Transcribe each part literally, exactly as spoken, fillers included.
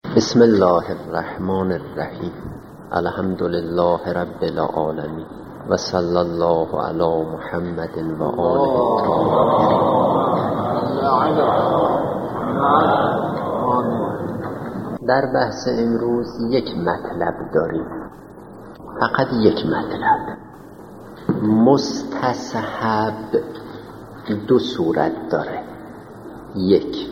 بسم الله الرحمن الرحیم. الحمد لله رب العالمین و صلی الله علی محمد و آله الطاهرین. در بحث امروز یک مطلب داریم، فقط یک مطلب. مستصحب دو صورت داره. یک،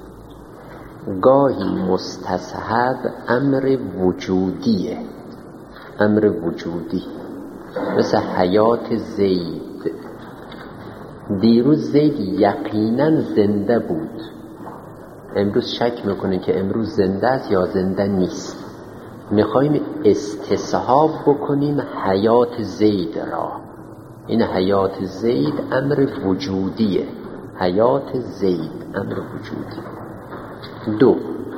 گاهی مستصحب امر وجودیه، امر وجودی، مثل حیات زید. دیروز زید یقینا زنده بود، امروز شک میکنه که امروز زنده است یا زنده نیست. میخوایم استصحاب بکنیم حیات زید را. این حیات زید امر وجودیه، حیات زید امر وجودی. دو،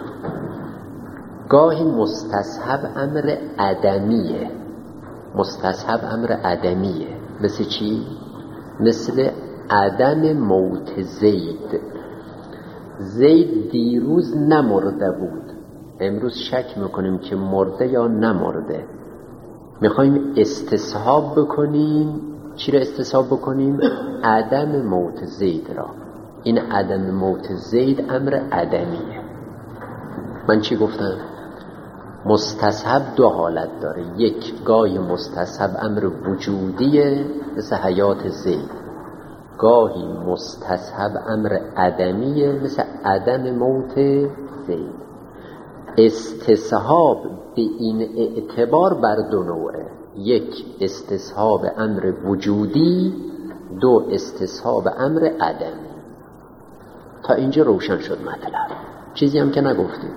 گاهی مستصحب امر عدمیه. مستصحب امر عدمیه مثل چی؟ مثل عدم موت زید. زید دیروز نمرده بود، امروز شک میکنیم که مرده یا نمرده. میخوایم استصحاب بکنیم. چی را استصحاب بکنیم؟ عدم موت زید را. این عدم موت زید امر عدمیه. من چی گفتم؟ مستصحب دو حالت داره. یک، گاهی مستصحب امر وجودیه مثل حیات زید. گاهی مستصحب امر عدمیه مثل عدم موت زید. استصحاب به این اعتبار بر دو نوعه. یک، استصحاب امر وجودی. دو، استصحاب امر عدمی. تا اینجا روشن شد مطلب، چیزی هم که نگفتیم.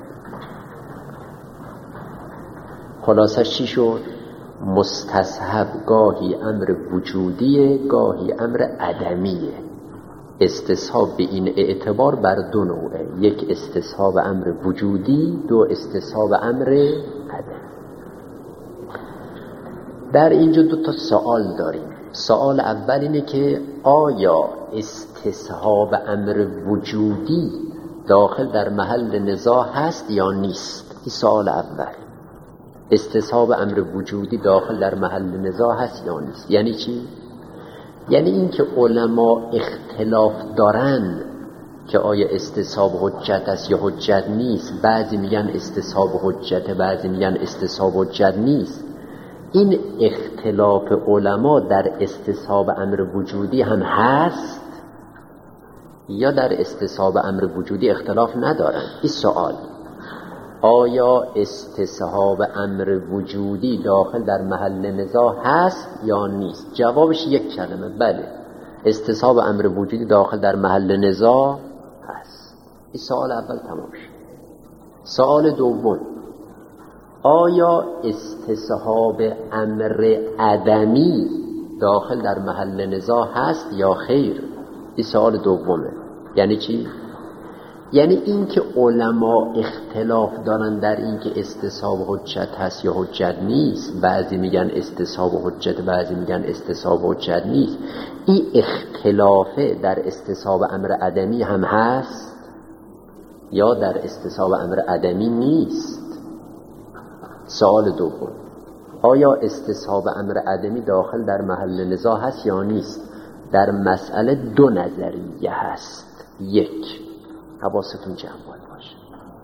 خلاصش چی شد؟ مستصحب گاهی امر وجودیه، گاهی امر عدمیه. استصحاب به این اعتبار بر دو نوعه. یک، استصحاب امر وجودی. دو، استصحاب امر عدمی. در اینجا دو تا سوال داریم. سوال اول اینه که آیا استصحاب امر وجودی داخل در محل نزاع هست یا نیست؟ این سوال اول. استصحاب امر وجودی داخل در محل نزاع هست یا نیست؟ یعنی چی؟ یعنی این که علما اختلاف دارن که آیا استصحاب حجت است یا حجت نیست. بعضی میگن استصحاب حجت، بعضی میگن استصحاب حجت نیست. این اختلاف علما در استصحاب امر وجودی هم هست یا در استصحاب امر وجودی اختلاف ندارن؟ این سوال. آیا استصحاب امر وجودی داخل در محل نزاع هست یا نیست؟ جوابش یک کلمه، بله، استصحاب امر وجودی داخل در محل نزاع هست. این سوال اول تمام شد. سوال دوم، آیا استصحاب امر عدمی داخل در محل نزاع هست یا خیر؟ این سوال دومه. یعنی چی؟ یعنی این که علما اختلاف دارن در این که استصحاب حجت هست یا حجت نیست. بعضی میگن استصحاب حجت، بعضی میگن استصحاب حجت نیست. این اختلافه در استصحاب امر عدمی هم هست یا در استصحاب امر عدمی نیست؟ سوال دوم، آیا استصحاب امر عدمی داخل در محل نزاع هست یا نیست؟ در مسئله دو نظریه هست. یک، حواستون جمع باشه،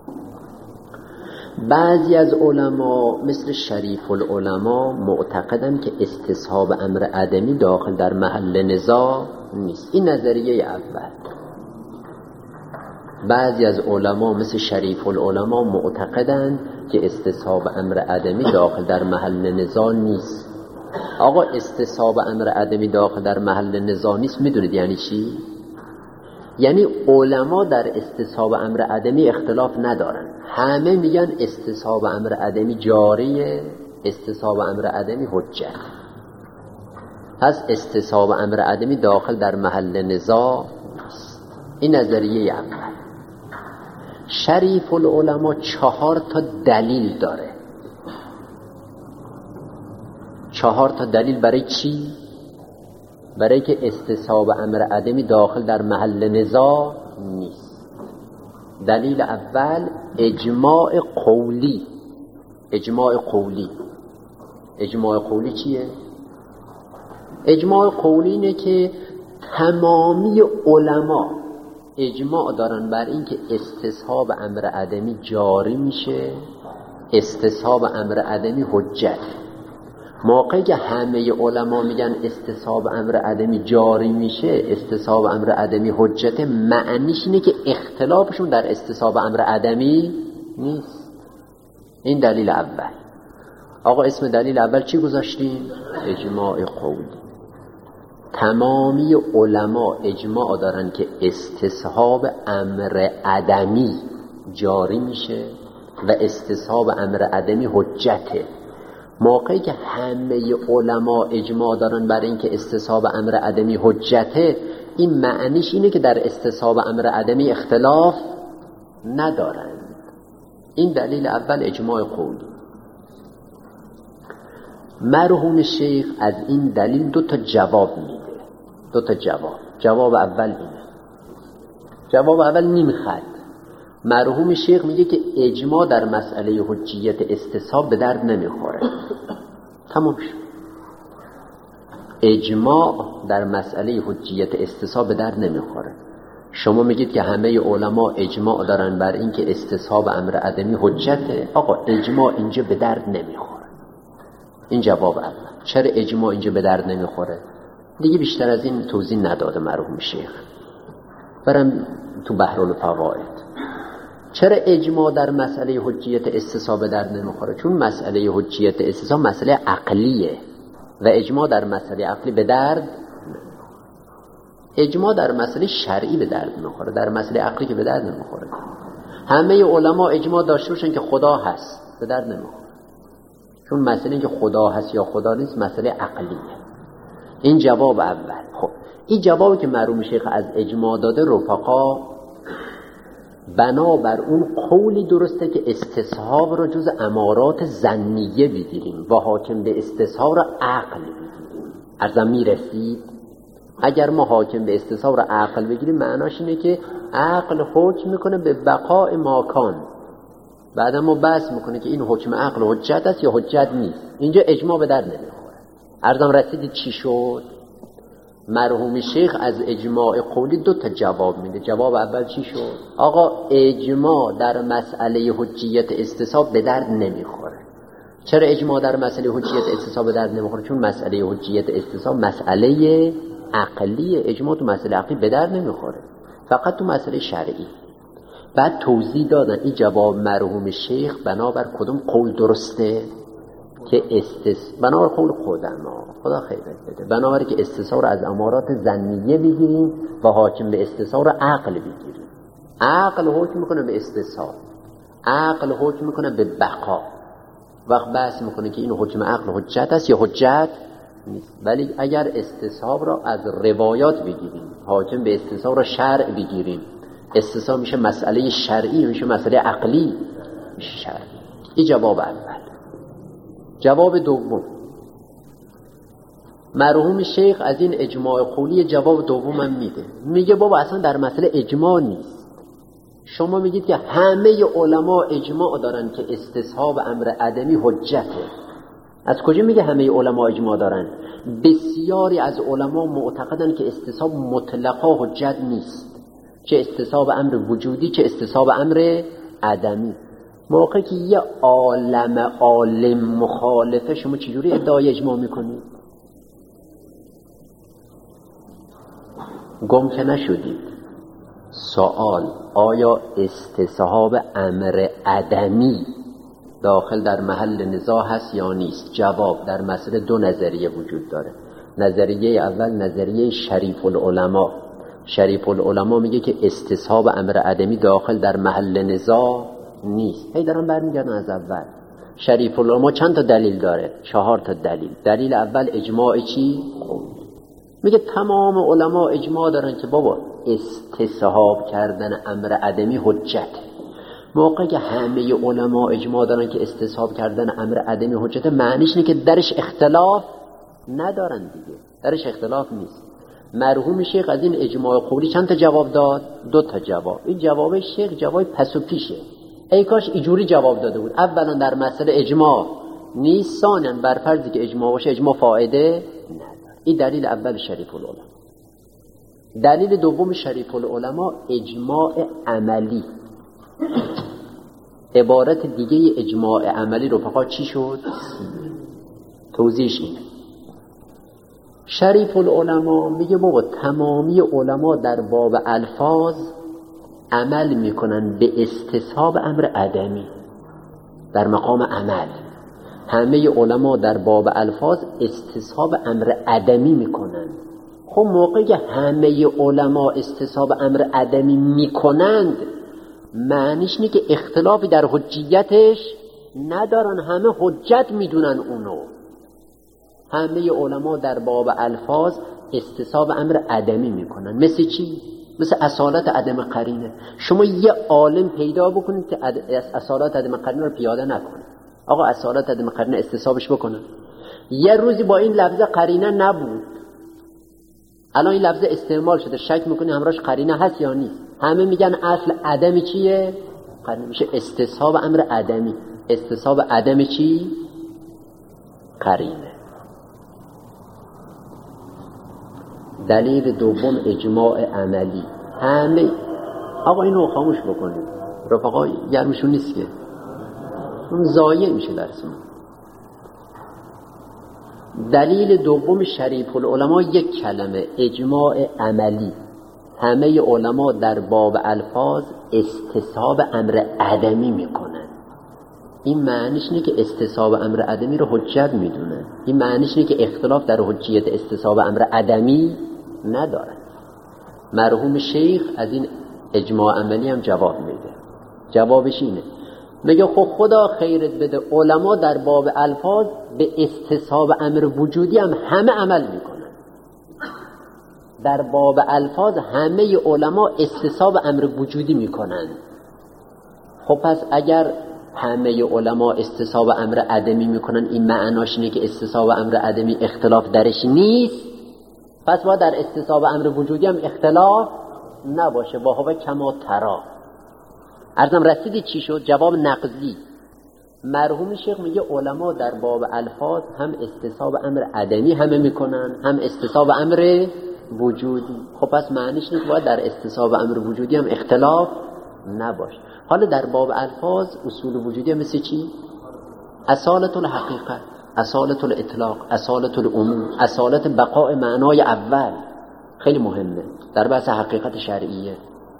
بعضی از علما مثل شریف العلماء معتقدن که استصحاب امر عدمی داخل در محل نزاع نیست. این نظریه اول. بعضی از علما مثل شریف العلماء معتقدن که استصحاب امر عدمی داخل در محل نزاع نیست. آقا استصحاب امر عدمی داخل در محل نزاع نیست، میدونید یعنی چی؟ یعنی علما در استصحاب امر عدمی اختلاف ندارن. همه میگن استصحاب امر عدمی جاریه، استصحاب امر عدمی حجت. پس استصحاب امر عدمی داخل در محل نزاع نیست. این نظریه اول. شریف العلماء چهار تا دلیل داره. چهار تا دلیل برای چی؟ برای که استصحاب امر عدمی داخل در محل نزاع نیست. دلیل اول اجماع قولی. اجماع قولی اجماع قولی چیه؟ اجماع قولی اینه که تمامی علما اجماع دارن بر این که استصحاب امر عدمی جاری میشه، استصحاب امر عدمی حجت. موقعی که همه علما میگن استصحاب امر عدمی جاری میشه، استصحاب امر عدمی حجت، معنیش اینه که اختلافشون در استصحاب امر عدمی نیست. این دلیل اول. آقا اسم دلیل اول چی گذاشتیم؟ اجماع قولی. تمامی علما اجماع دارن که استصحاب امر عدمی جاری میشه و استصحاب امر عدمی حجته. موقعی که همه علما اجماع دارن برای اینکه استصحاب امر عدمی حجته، این معنیش اینه که در استصحاب امر عدمی اختلاف ندارند. این دلیل اول اجماع قولی. مرحوم شیخ از این دلیل دو تا جواب میده. دو تا جواب. جواب اول اینه. جواب اول نیم خط. مرحوم شیخ میگه که اجماع در مسئله حجیت استصحاب به درد نمیخوره. تمام شد. اجماع در مسئله حجیت استصحاب به درد نمیخوره. شما میگید که همه علما اجماع دارن بر این که استصحاب امر عدمی حجته. آقا اجماع اینجا به درد نمیخوره. این جواب اول. چرا اجماع اینجا به درد نمیخوره؟ دیگه بیشتر از این توضیح نداده مرحوم شیخ. برم تو بحرالفوائد. چرا اجماع در مسئله حجیت استصحاب به درد نمیخوره؟ چون مسئله حجیت استصحاب مسئله عقلیه و اجماع در مسئله عقلی به درد، اجماع در مسئله شرعی به درد نمیخوره، در مسئله عقلی که به درد نمیخوره. همه علما اجماع داشته باشن که خدا هست، به درد نمیخوره. چون مسئله که خدا هست یا خدا نیست مسئله عقلیه. این جواب اول. خب این جوابی که مرحوم شیخ از اجماع داده رفقا بنابر اون قولی درسته که استصحاب را جز امارات ظنیه بگیریم و حاکم به استصحاب را عقل بگیریم. ارزم میرسید؟ اگر ما حاکم به استصحاب را عقل بگیریم معناش اینه که عقل حکم میکنه به بقاء ماکان، بعد ما بحث میکنه که این حکم عقل حجت است یا حجت نیست. اینجا اجماع به در نمیخوره. ارزم رسیدید چی شد؟ مرحوم شیخ از اجماع قولی دو تا جواب میده. جواب اول چی شد؟ آقا اجماع در مسئله حجیت استصحاب به درد نمیخوره. چرا اجماع در مسئله حجیت استصحاب به درد نمیخوره؟ چون مسئله حجیت استصحاب مسئله عقلیه. اجماع تو مسئله عقلی به درد نمیخوره، فقط تو مسئله شرعی. بعد توضیح دادن این جواب مرحوم شیخ بنابر کدوم قول درسته؟ که استس بنابر قول خودم خدا خیرت بده، بنابر که استصحاب از امارات ظنیه بگیریم و حاکم به استصحاب عقل بگیریم. عقل حکم میکنه به استصحاب، عقل حکم میکنه به بقا. وقت بحث میکنه که این حکم عقل حجت است یا حجت نیست. ولی اگر استصحاب را از روایات بگیریم، حاکم به استصحاب را شرع بگیریم، استصحاب میشه مسئله شرعی، میشه مسئله عقلی، میشه شرعی. این جواب اول. جواب دوم، مرحوم شیخ از این اجماع قولی جواب دوم هم میده. میگه بابا اصلا در مسئله اجماع نیست. شما میگید که همه علما اجماع دارن که استصحاب امر عدمی حجته. از کجا میگه همه علما اجماع دارن؟ بسیاری از علما معتقدن که استصحاب مطلقا حجت نیست، چه استصحاب امر وجودی چه استصحاب امر عدمی. موقعی که یه عالم عالم مخالفه، شما چجوری ادعای اجماع میکنید؟ گم که نشدید. سوال: آیا استصحاب امر عدمی داخل در محل نزاع هست یا نیست؟ جواب: در مسئله دو نظریه وجود داره. نظریه اول نظریه شریف العلماء. شریف العلماء میگه که استصحاب امر عدمی داخل در محل نزاع نیست. هی دارم برمیگردم از اول. شریف العلماء چند تا دلیل داره؟ چهار تا دلیل. دلیل اول اجماع چی؟ میگه تمام علما اجماع دارن که بابا استصحاب کردن امر عدمی حجت. موقعی که همه علما اجماع دارن که استصحاب کردن امر عدمی حجت، معنیش اینه که درش اختلاف ندارن دیگه، درش اختلاف نیست. مرحوم شیخ از این اجماع قولی چند تا جواب داد؟ دو تا جواب. این جواب شیخ جواب پس و پیشه. ای کاش اینجوری جواب داده بود. اولا در مسئله اجماع نیست، ثانیا بر فرضی که اجماع باشه اجماع فایده نداره. این دلیل اول شریف العلماء. دلیل دوم شریف العلماء اجماع عملی. عبارت دیگه اجماع عملی رو فقط چی شد؟ توضیحش اینه. شریف العلماء میگه بابا تمامی علما در باب الفاظ عمل میکنن به استصحاب امر عدمی. در مقام عمل همه علما در باب الفاظ استصحاب امر عدمی میکنن. خب موقعی که همه علما استصحاب امر عدمی میکنند معنیش اینه که اختلافی در حجیتش ندارن، همه حجت میدونن اونو. همه علما در باب الفاظ استصحاب امر عدمی میکنن. مثل چی؟ مثل اصالت عدم قرینه. شما یه عالم پیدا بکنید که اصالت عدم قرینه رو پیاده نکنه. آقا اصالت عدم قرینه استصحابش بکنه. یه روزی با این لفظ قرینه نبود، الان این لفظ استعمال شده، شک میکنی همراهش قرینه هست یا نیست؟ همه میگن اصل عدمی چیه؟ قرینه. میشه استصحاب امر عدمی. استصحاب عدم چی؟ قرینه. دلیل دوم اجماع عملی. همه آقا اینو خاموش بکنید، رفقا گرمشون نیست که اون ضایع میشه درسون. دلیل دوم شریف العلماء یک کلمه اجماع عملی. همه علما در باب الفاظ استصحاب امر عدمی میکنن. این معنیش اینه که استصحاب امر عدمی رو حجت میدونن. این معنیش اینه که اختلاف در حجیت استصحاب امر عدمی ندارن. مرحوم شیخ از این اجماع عملی هم جواب میده. جوابش اینه، میگه خب خدا خیرت بده، علما در باب الفاظ به استصحاب امر وجودی هم همه عمل میکنن. در باب الفاظ همه علما استصحاب امر وجودی میکنن. خب پس اگر همه علما استصحاب امر عدمی میکنن، این معناش اینه که استصحاب امر عدمی اختلاف درش نیست، پس باید در استصحاب امر وجودی هم اختلاف نباشه. با هوا کما ترا. عرضم رسیدی چی شد؟ جواب نقضی. مرحوم شیخ میگه علما در باب الفاظ هم استصحاب امر عدمی همه میکنن، هم استصحاب امر وجودی. خب پس معنیش نیست باید در استصحاب امر وجودی هم اختلاف نباشه. حالا در باب الفاظ اصول وجودی هم مثل چی؟ اصالت الحقیقت، اصالت الاطلاق، اصالت العموم، اصالت بقاء معنای اول. خیلی مهمه در بحث حقیقت شرعیه.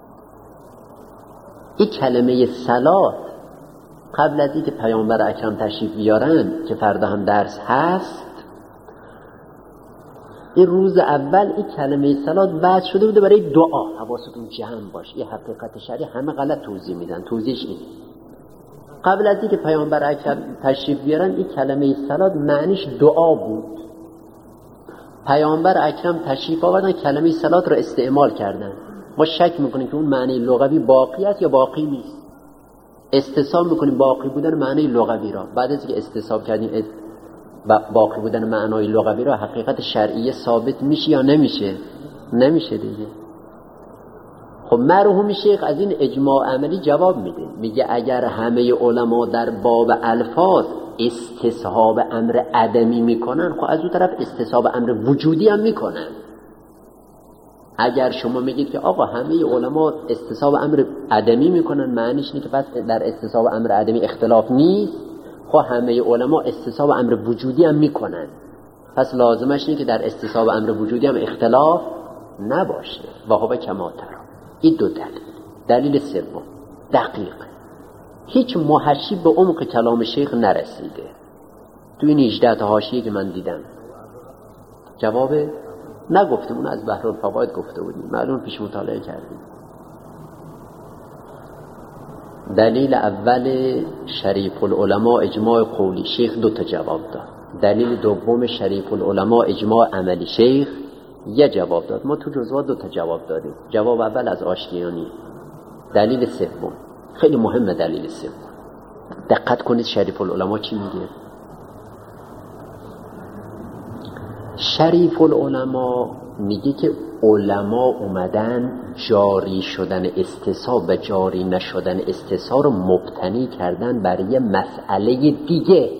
این کلمه صلات قبل از اینکه پیامبر اکرم تشریف بیارن که فردا هم درس هست، این روز اول این کلمه صلات بعد شده بوده برای دعا. حواستون جمع باش، این حقیقت شرعی همه غلط توضیح میدن. توضیحش اینه، قبل از اینکه پیامبر اکرم تشریف بیارن این کلمه صلات معنیش دعا بود. پیامبر اکرم تشریف آوردن کلمه صلات رو استعمال کردن. ما شک میکنیم که اون معنی لغوی باقی است یا باقی نیست. استصحاب میکنیم باقی بودن معنی لغوی را. بعد از اینکه استصحاب کردیم باقی بودن معنای لغوی را، حقیقت شرعیه ثابت میشه یا نمیشه؟ نمیشه دیگه. خب مرحوم شیخ از این اجماع عملی جواب میده، میگه اگر همه علما در باب الفاظ استصحاب امر عدمی میکنن، خب از اون طرف استصحاب امر وجودی هم میکنن. اگر شما میگید که آقا همه علما استصحاب امر عدمی میکنن، معنیش اینه که پس در استصحاب امر عدمی اختلاف نیست. خب همه علما استصحاب امر وجودی هم میکنن، پس لازمش اینه که در استصحاب امر وجودی هم اختلاف نباشه. و هو کما ترا. این دو دلیل. دلیل سوم دقیق، هیچ محشی به عمق کلام شیخ نرسیده. تو این هجده تا حاشیه که من دیدم جواب نگفتم، اون از بحر الفوائد گفته بودیم، معلوم پیش مطالعه کردیم. دلیل اول شریف العلماء اجماع قولی، شیخ دو تا جواب داد. دلیل دوم شریف العلماء اجماع عملی، شیخ یه جواب داد. ما تو جزوات دو تا جواب دادیم. جواب اول از آشتیانی. دلیل سوم خیلی مهمه. دلیل سوم دقت کنید شریف العلماء چی میگه. شریف العلماء میگه که علما اومدن جاری شدن استصحاب و جاری نشدن استصحاب رو مبتنی کردن بر یه مسئله دیگه.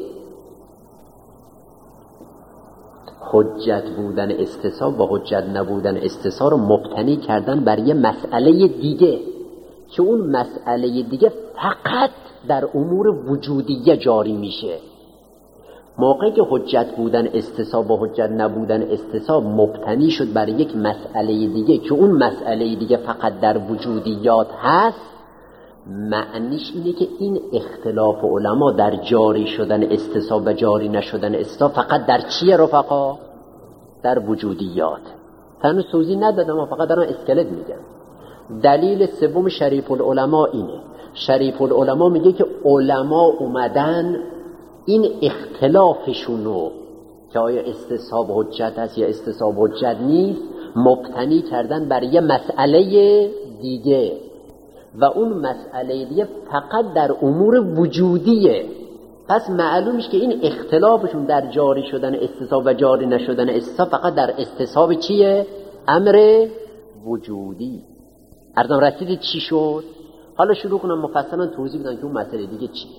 حجت بودن استصحاب و حجت نبودن استصحاب رو مبتنی کردن بر یه مسئله دیگه که اون مسئله دیگه فقط در امور وجودیه جاری میشه. موقعی که حجت بودن استصحاب و حجت نبودن استصحاب مبتنی شد بر یک مسئله دیگه که اون مسئله دیگه فقط در وجودیات هست، معنیش اینه که این اختلاف علما در جاری شدن استصحاب و جاری نشدن استصحاب فقط در چیه رفقا؟ در وجودیات. هنوز توضیح ندادم، ما فقط دارم اسکلت میگم. دلیل سوم شریف العلماء اینه. شریف العلماء میگه که علما اومدن این اختلافشونو که آیا استصحاب حجت هست یا استصحاب حجت نیست مبتنی کردن بر یه مسئله دیگه و اون مسئله دیگه فقط در امور وجودیه. پس معلومش که این اختلافشون در جاری شدن استصحاب و جاری نشدن استصحاب فقط در استصحاب چیه؟ امر وجودی. عرضم رسید چی شد؟ حالا شروع کنم مفصلا توضیح بدم که اون مسئله دیگه چیه.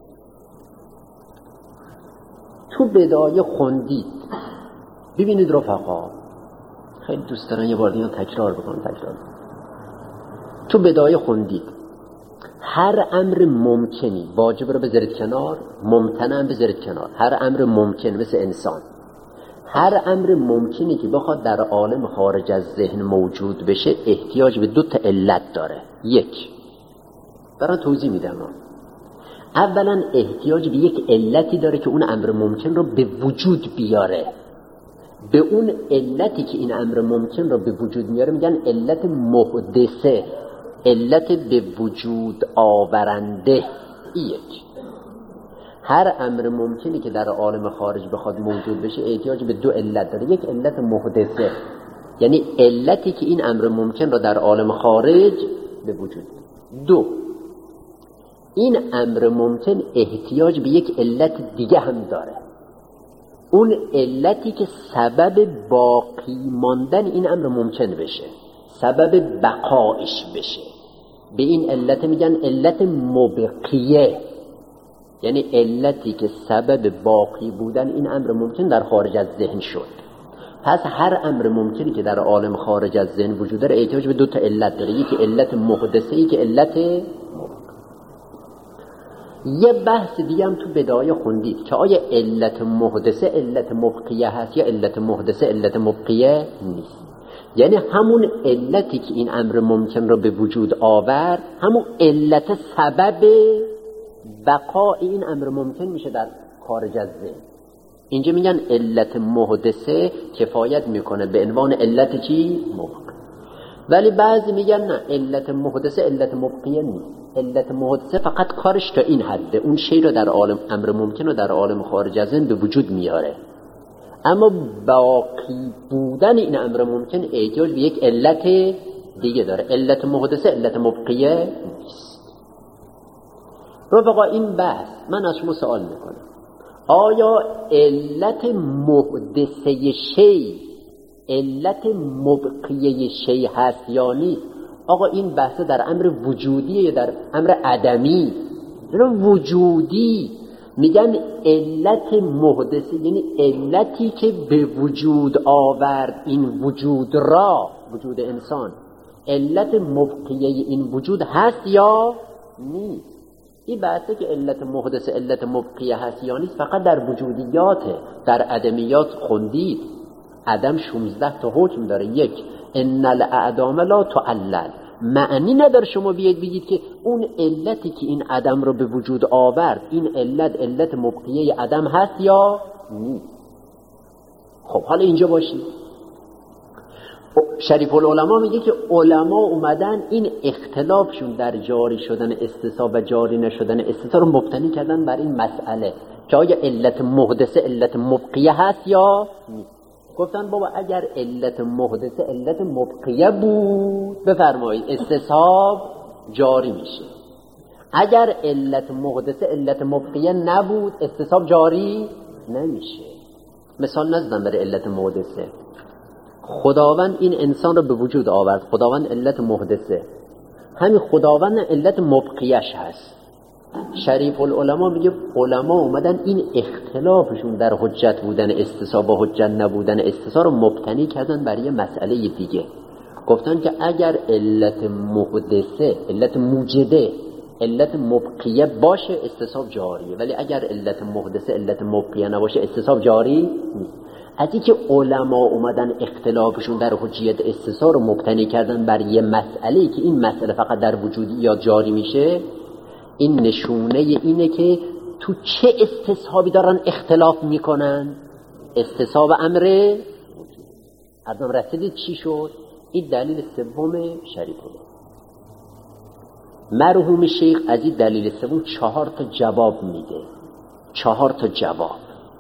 تو بدایه خوندید، ببینید رفقا، خیلی دوست دارن یه بار دیگه تکرار بکنم تکرار تو بدایه خوندید هر امر ممکنی واجب رو بذارید کنار، ممتنع هم بذارید کنار. هر امر ممکن مثل انسان، هر امر ممکنی که بخواد در عالم خارج از ذهن موجود بشه احتیاج به دو تا علت داره. یک، برای توضیح میدم، اولا احتیاج به یک علتی داره که اون امر ممکن رو به وجود بیاره. به اون علتی که این امر ممکن رو به وجود میاره میگن علت محدثه، علت به وجود آورنده. یک، هر امر ممکنی که در عالم خارج بخواد موجود بشه احتیاج به دو علت داره. یک علت محدثه، یعنی علتی که این امر ممکن رو در عالم خارج به وجود. دو، این امر ممکن احتیاج به یک علت دیگه هم داره، اون علتی که سبب باقی ماندن این امر ممکن بشه، سبب بقایش بشه. به این علت میگن علت مبقیه، یعنی علتی که سبب باقی بودن این امر ممکن در خارج از ذهن شد. پس هر امر ممکنی که در عالم خارج از ذهن وجود داره احتیاج به دو تا علت داره، یکی علت محدثه، یکی علت مبقیه. یه بحث دیگه هم تو بدایه خوندید که آیا علت محدثه علت مبقیه هست یا علت محدثه علت مبقیه نیست. یعنی همون علتی که این امر ممکن رو به وجود آورد همون علت سبب بقای این امر ممکن میشه در خارج از ذهن. اینجا میگن علت محدثه کفایت میکنه به عنوان علت چی؟ مبقیه. ولی بعضی میگن نه، علت محدثه علت مبقیه نیست. علت محدثه فقط کارش تا این حده، اون شی رو در عالم امر ممکن رو در عالم خارج از ذهن به وجود میاره، اما باقی بودن این امر ممکن احتیاج به یک علت دیگه داره. علت محدثه علت مبقیه نیست. رفقا این بحث من از شما سوال میکنم، آیا علت محدثه شی علت مبقیه شی هست یا نیست؟ آقا این بحث در امر وجودیه یا در امر عدمی؟ در وجودی. میگن علت محدثه یعنی علتی که به وجود آورد این وجود را، وجود انسان، علت مبقیه این وجود هست یا نیست. این بحثه که علت محدثه علت مبقیه هست یا نیست فقط در وجودیاته. در عدمیات خوندید عدم شانزده تا حکم داره. یک، ان الاعدام لا تعلل، معنی نداره شما بیاید بگید که اون علتی که این عدم رو به وجود آورد این علت علت مبقیه عدم هست یا نیست. خب حالا اینجا باشید، شریف العلماء میگه که علما اومدن این اختلافشون در جاری شدن استصحاب و جاری نشدن استصحاب رو مبتنی کردن بر این مسئله که آیا علت محدثه علت مبقیه هست یا نیست. گفتن بابا اگر علت محدثه علت مبقیه بود بفرمایید استصحاب جاری میشه، اگر علت محدثه علت مبقیه نبود استصحاب جاری نمیشه. مثال نزدم برای علت محدثه. خداوند این انسان رو به وجود آورد، خداوند علت محدثه، همین خداوند علت مبقیش هست. شریف العلماء میگه علما اومدن این اختلافشون در حجت بودن استصحاب و حجت نبودن استصحاب رو مبتنی کردن برای مسئله دیگه. گفتن که اگر علت محدثه، علت موجده، علت مبقیه باشه استصحاب جاریه، ولی اگر علت محدثه علت مبقیه نباشه استصحاب جاری نیست. از اینکه علما اومدن اختلافشون در حجیت استصحاب رو مبتنی کردن بر یه مسئله که این مسئله فقط در وجودی یا جاری میشه، این نشونه اینه که تو چه استصحابی دارن اختلاف میکنن؟ استصحاب امر ادم رسیدید چی شد؟ این دلیل سوم شریف بود. مرحوم شیخ از این دلیل سوم چهار تا جواب میده، چهار تا جواب.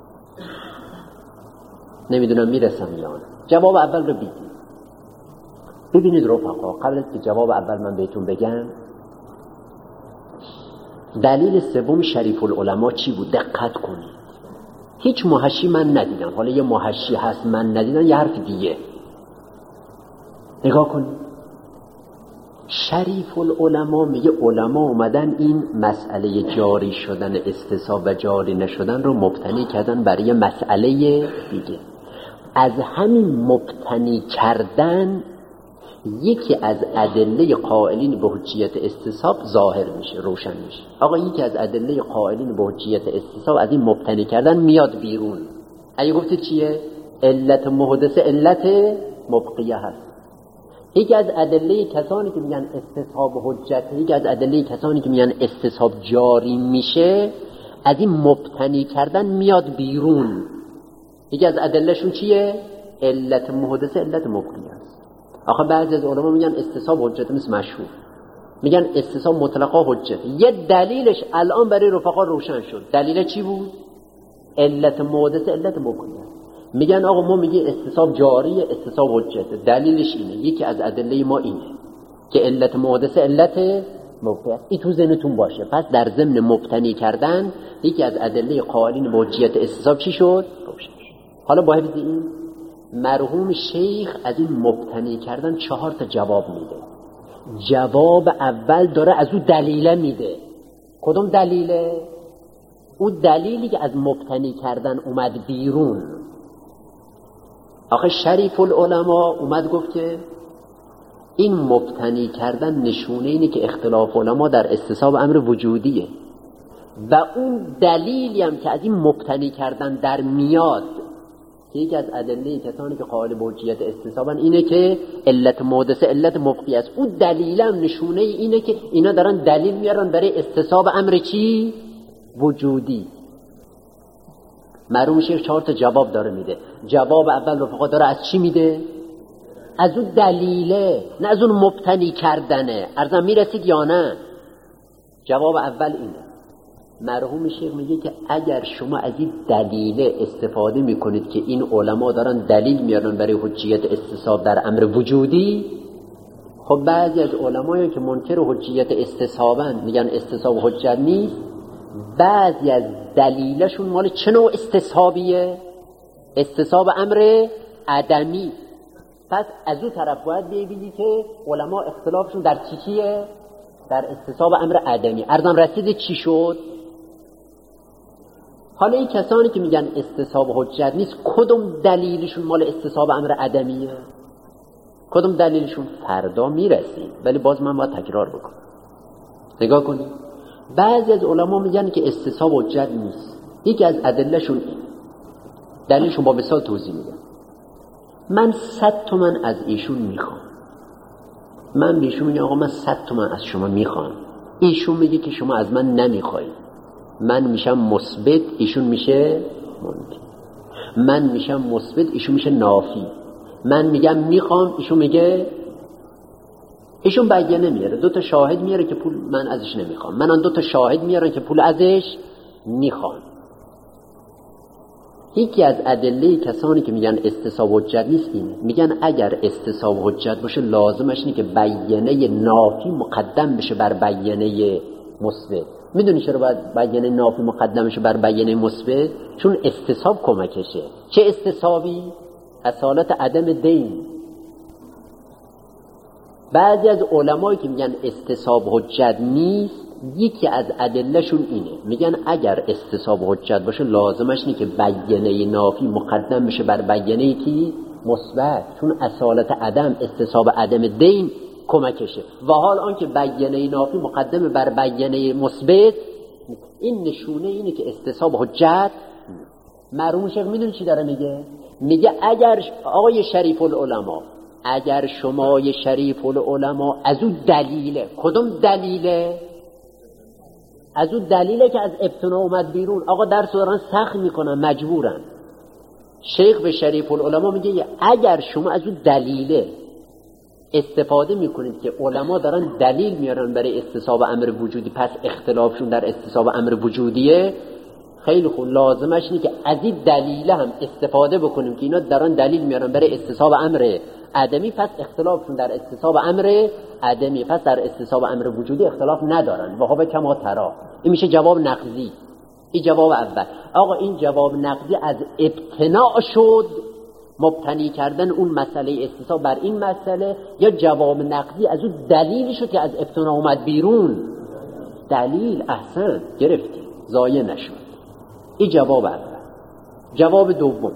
نمیدونم میرسم یا نه. جواب اول رو بگید. ببینید رفقا، قبل از که جواب اول من بهتون بگم، دلیل سوم شریف العلماء چی بود؟ دقت کنید. هیچ محشی من ندیدم، حالا یه محشی هست من ندیدم، یه حرف دیگه. نگاه کنید. شریف العلماء میگه علما اومدن این مسئله جاری شدن استصحاب و جاری نشدن رو مبتنی کردن برای مسئله دیگه. از همین مبتنی کردن یکی از ادله قائلین به حجیت استصحاب ظاهر میشه، روشن میشه. آقا یکی از ادله قائلین به حجیت استصحاب از این مبتنی کردن میاد بیرون. اگه گفتید چیه؟ علت محدثه علت مبقیه هست. یکی از ادله کسانی که میگن استصحاب حجت، یکی از ادله کسانی که میگن استصحاب جاری میشه، از این مبتنی کردن میاد بیرون. یکی از ادلهشون چیه؟ علت محدثه علت مبقیه است. آخه بعضی از علما میگن استصحاب حجت، مثل مشهور میگن استصحاب مطلقا حجت. یه دلیلش الان برای رفقا روشن شد. دلیل چی بود؟ علت محدثه علت مبقیه. میگن آقا ما میگه استصحاب جاریه، استصحاب حجته. دلیلش اینه، یکی از ادله ما اینه که علت محدثه علت مبقیه است. این تو ذهنتون باشه. پس در ضمن مبتنی کردن یکی از ادله قائلین به حجیت استصحاب چی شد؟ روشن شد. حالا با حفظ این، مرحوم شیخ از این مبتنی کردن چهار تا جواب میده. جواب اول داره از او دلیله میده. کدوم دلیله؟ او دلیلی که از مبتنی کردن اومد بیرون. آخه شریف العلماء اومد گفت که این مبتنی کردن نشونه اینه که اختلاف علما در استصحاب امر وجودیه، و اون دلیلی هم که از این مبتنی کردن در میاد که یکی از ادله کسانی که قائل به حجیت استصحابن اینه که علت محدثه علت مبقیه است. اون دلیل هم نشونه اینه که اینا دارن دلیل میارن برای استصحاب امر چی؟ وجودی. مرحوم شیخ چهار تا جواب داره میده. جواب اول رو فقط داره از چی میده؟ از اون دلیله، نه از اون مبتنی کردنه. ارزم میرسید یا نه؟ جواب اول اینه. مرحوم شیخ میگه که اگر شما از این دلیل استفاده میکنید که این علما دارن دلیل میارن برای حجیت استصحاب در امر وجودی، خب بعضی از علمایی که منکر حجیت استصحابن میگن استصحاب حجت نیست، بعضی از دلیلشون مال چه نوع استصحابیه؟ استصحاب امر عدمی. پس از اون طرف باید ببینی که علما اختلافشون در چی چیه؟ در استصحاب امر عدمی. ارزم رسید چی شد؟ حالا این کسانی که میگن استصحاب حجت نیست، کدوم دلیلشون مال استصحاب امر عدمیه؟ کدوم دلیلشون؟ فردا میرسیم، ولی باز من باید تکرار بکنم. نگاه کنید، بعضی از علما میگن که استصحاب حجت نیست. یکی از ادلهشون این، دلیلشون با مثال توضیح میدم. من صد تومن از ایشون میخوام. من به ایشون میگم آقا من صد تومن از شما میخوام. ایشون میگه که شما از من نمیخواید. من میشم مثبت، ایشون میشه منفی. من میشم مثبت، ایشون میشه نافی. من میگم میخوام، ایشون میگه، ایشون بگه نمیاره، دو تا شاهد میاره که پول من ازش نمیخوام، من آن دو تا شاهد میارن که پول ازش میخوام. یکی از ادله کسانی که میگن استصحاب حجت نیست اینه، میگن اگر استصحاب حجت باشه لازمش اینه که بیانه نافی مقدم بشه بر بیانه مثبت. میدونی چرا باید بیانه نافی مقدمش بر بیانه مثبت؟ چون استصحاب کمکشه. چه استصحابی؟ اصالت عدم دین. بعضی از علمایی که میگن استصحاب حجت نیست، یکی از ادلهشون اینه، میگن اگر استصحاب حجت باشه لازمش اینه که بیانه نافی مقدم بشه بر بیانه کی؟ مثبت، چون اصالت عدم استصحاب عدم دین کمکشه. و حال آنکه بیانه نافی مقدم بر بیانه مثبت، این نشونه اینه که استصحاب حجت. مرحوم شیخ میدونی چی داره میگه؟ میگه اگر آقای شریف العلماء، اگر شما شریف العلماء از اون دلیله، کدوم دلیله؟ از اون دلیله که از ابتنا اومد بیرون، آقا درس دارن سخت میکنن، مجبورن. شیخ به شریف العلماء میگه اگر شما از اون دلیله استفاده میکنید که علما دارن دلیل میارن برای استصحاب امر وجودی، پس اختلافشون در استصحاب امر وجودیه، خیلی خوب، لازمش اینه که از این دلیله هم استفاده بکنیم که اینا دارن دلیل میارن برای استصحاب امر عدمی، پس اختلافشون در استصحاب امر عدمی، پس در استصحاب امر وجودی اختلاف ندارن. و هو کما ترا. این میشه جواب نقضی. این جواب اول. آقا این جواب نقضی از ابتناء شد، مبتنی کردن اون مسئله استصحاب بر این مسئله، یا جواب نقضی از اون دلیلی شد که از ابتناء اومد بیرون؟ دلیل. احسن، گرفتی، ضایع نشد. این جواب اول. جواب دوم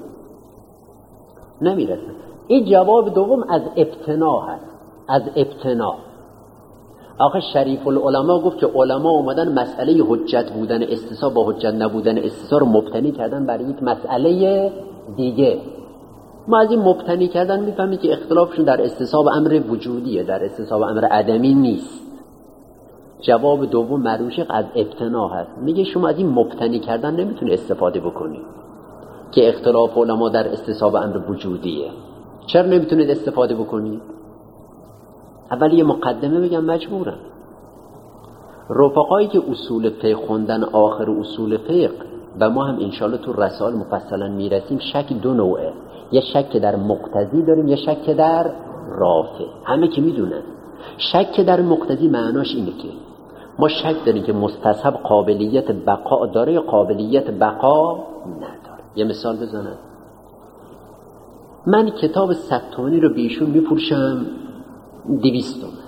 نمیرسه. این جواب دوم از ابتنا هست. از ابتنا. آخه شریف العلماء گفت که علما اومدن مسئله حجت بودن استصحاب با حجت نبودن استصحاب رو مبتنی کردن برای یک مسئله دیگه. ما از این مبتنی کردن میفهمید که اختلافشون در استصحاب امر وجودیه، در استصحاب امر عدمی نیست. جواب دوم مروشق از ابتنا هست. میگه شما از این مبتنی کردن نمیتونه استفاده بکنی که اختلاف علما در استصحاب امر وجودیه. چرا نمیتونید استفاده بکنید؟ اول یه مقدمه بگم، مجبورم. رفقایی که اصول فقه خوندن آخر اصول فقه، و ما هم انشالله تو رسائل مفصلا میرسیم، شک دو نوعه. یه شک در مقتضی داریم، یه شک در رافع. همه که میدونن شک در مقتضی معناش اینه که ما شک داریم که مستصحب قابلیت بقا داره یا قابلیت بقا نداره. یه مثال بزنم. من کتاب صد تومانی رو بیشون میپوشم دویست تومن،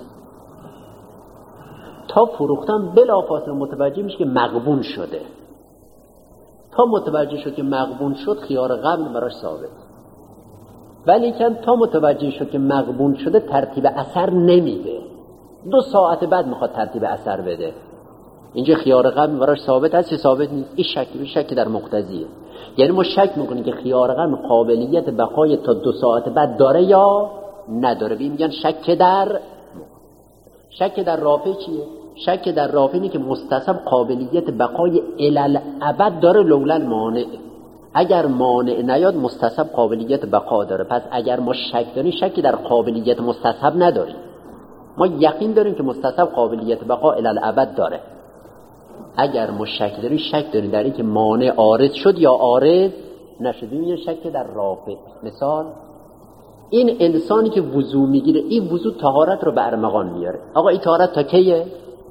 تا فروختم بلافاصله متوجه میشه که مغبون شده. تا متوجه شد که مغبون شد، خیار قبل براش ثابت. ولی کن تا متوجه شد که مغبون شده، ترتیب اثر نمیده. دو ساعت بعد میخواد ترتیب اثر بده. اینجا خیار قبل براش ثابت هست، ثابت نیست. این شک این شک در مقتضیه. یعنی ما شک میکنیم که خیار قبل قابلیت بقای تا دو ساعت بعد داره یا نداره. بیم میگن شک در شک در رافع چیه؟ شک در رافع اینه که مستصحب قابلیت بقای الالعبد داره لولا المانع. اگر مانع نیاد مستصحب قابلیت بقا داره. پس اگر ما شک داریم، شک در قابلیت مستصحب نداریم. ما یقین داریم که مستصحب قابلیت بقا الالعبد داره. اگر ما شک داریم، شک داریم در این که مانع عارض شد یا عارض نشد. این شک در رافع. مثال، این انسانی که وضو میگیره، این وضو طهارت رو به ارمغان میاره. آقا این طهارت تا کیه؟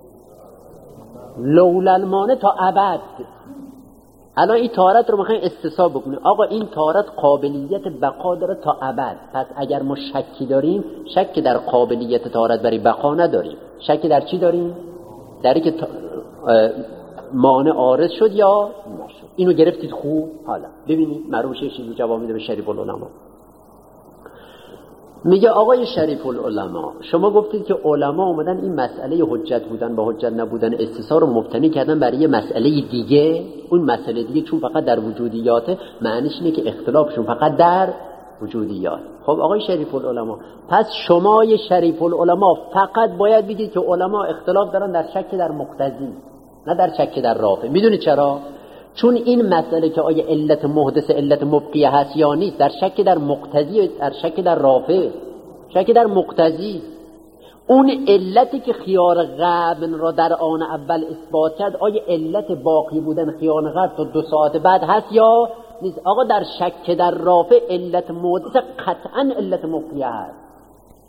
لولا المانع تا ابد. الان این طهارت رو میخوایم استصحاب بکنیم. آقا این طهارت قابلیت بقا داره تا ابد. پس اگر ما شکی داریم، شک در قابلیت طهارت برای بقا نداریم. شک در چی داریم؟ در اینکه مانع عارض شد یا نشد. اینو گرفتید خوب؟ حالا ببینید مروشه چیزی جواب میده به شریف العلماء. میگه آقای شریف العلماء، شما گفتید که علما اومدن این مسئله حجت بودن با حجت نبودن استصحاب رو مبتنی کردن برای یه مسئله دیگه. اون مسئله دیگه چون فقط در وجودیاته، معنیش اینه که اختلافشون فقط در وجودیات. خب آقای شریف العلماء، پس شما یه شریف العلماء فقط باید بگید که علما اختلاف دارن در شک در مقتضی، نه در شک در رافع. میدونید چرا؟ چون این مسئله که آیا علت محدث علت مبقیه هست یا نیست، در شک در مقتضی، در شک در رافع، شک در مقتضی. اون علتی که خیار قبل را در آن اول اثبات کرد، آیا علت باقی بودن خیار قبل تا دو ساعت بعد هست یا نیست؟ آقا در شک در رافع علت محدث قطعا علت مبقیه هست.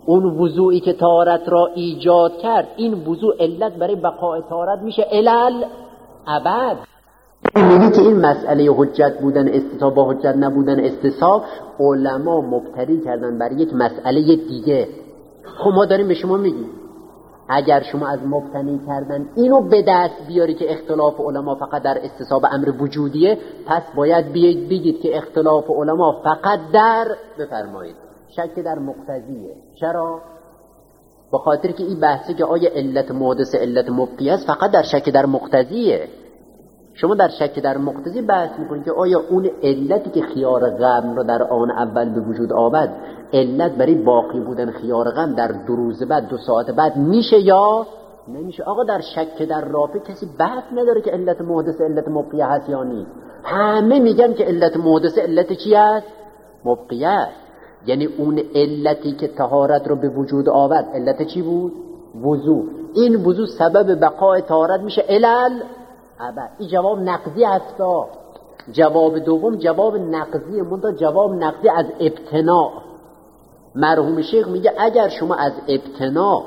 اون وضوعی که طهارت را ایجاد کرد، این وضوع علت برای بقای طهارت میشه الال ابد. می‌بینی که این مسئله حجت بودن استصحاب با حجت نبودن استصحاب علما مبتنی کردن برای یک مسئله دیگه. خب ما داریم به شما میگیم اگر شما از مبتنی کردن اینو به دست بیاری که اختلاف علما فقط در استصحاب امر وجودیه، پس باید بیاید بگید که اختلاف علما فقط در بفرمایید شک در مقتضیه. چرا؟ به خاطر که این بحثی که آیا علت محدث علت مبقی است فقط در شک در مقتضیه. شما در شک در مقتضی بحث میکنید که آیا اون علتی که خیار غم را در آن اول به وجود آورد علت برای باقی بودن خیار غم در دو روز بعد دو ساعت بعد میشه یا نمیشه؟ آقا در شک در رافع کسی بحث نداره که علت محدث علت مبقی هست یا نیست. همه میگن که علت محدث علت چی است؟ مبقی است. یعنی اون علتی که طهارت رو به وجود آورد علت چی بود؟ وضو. این وضو سبب بقای طهارت میشه علل ابد. این جواب نقضی است. جواب دوم جواب نقضی، منتها جواب نقضی از ابتنا. مرحوم شیخ میگه اگر شما از ابتنا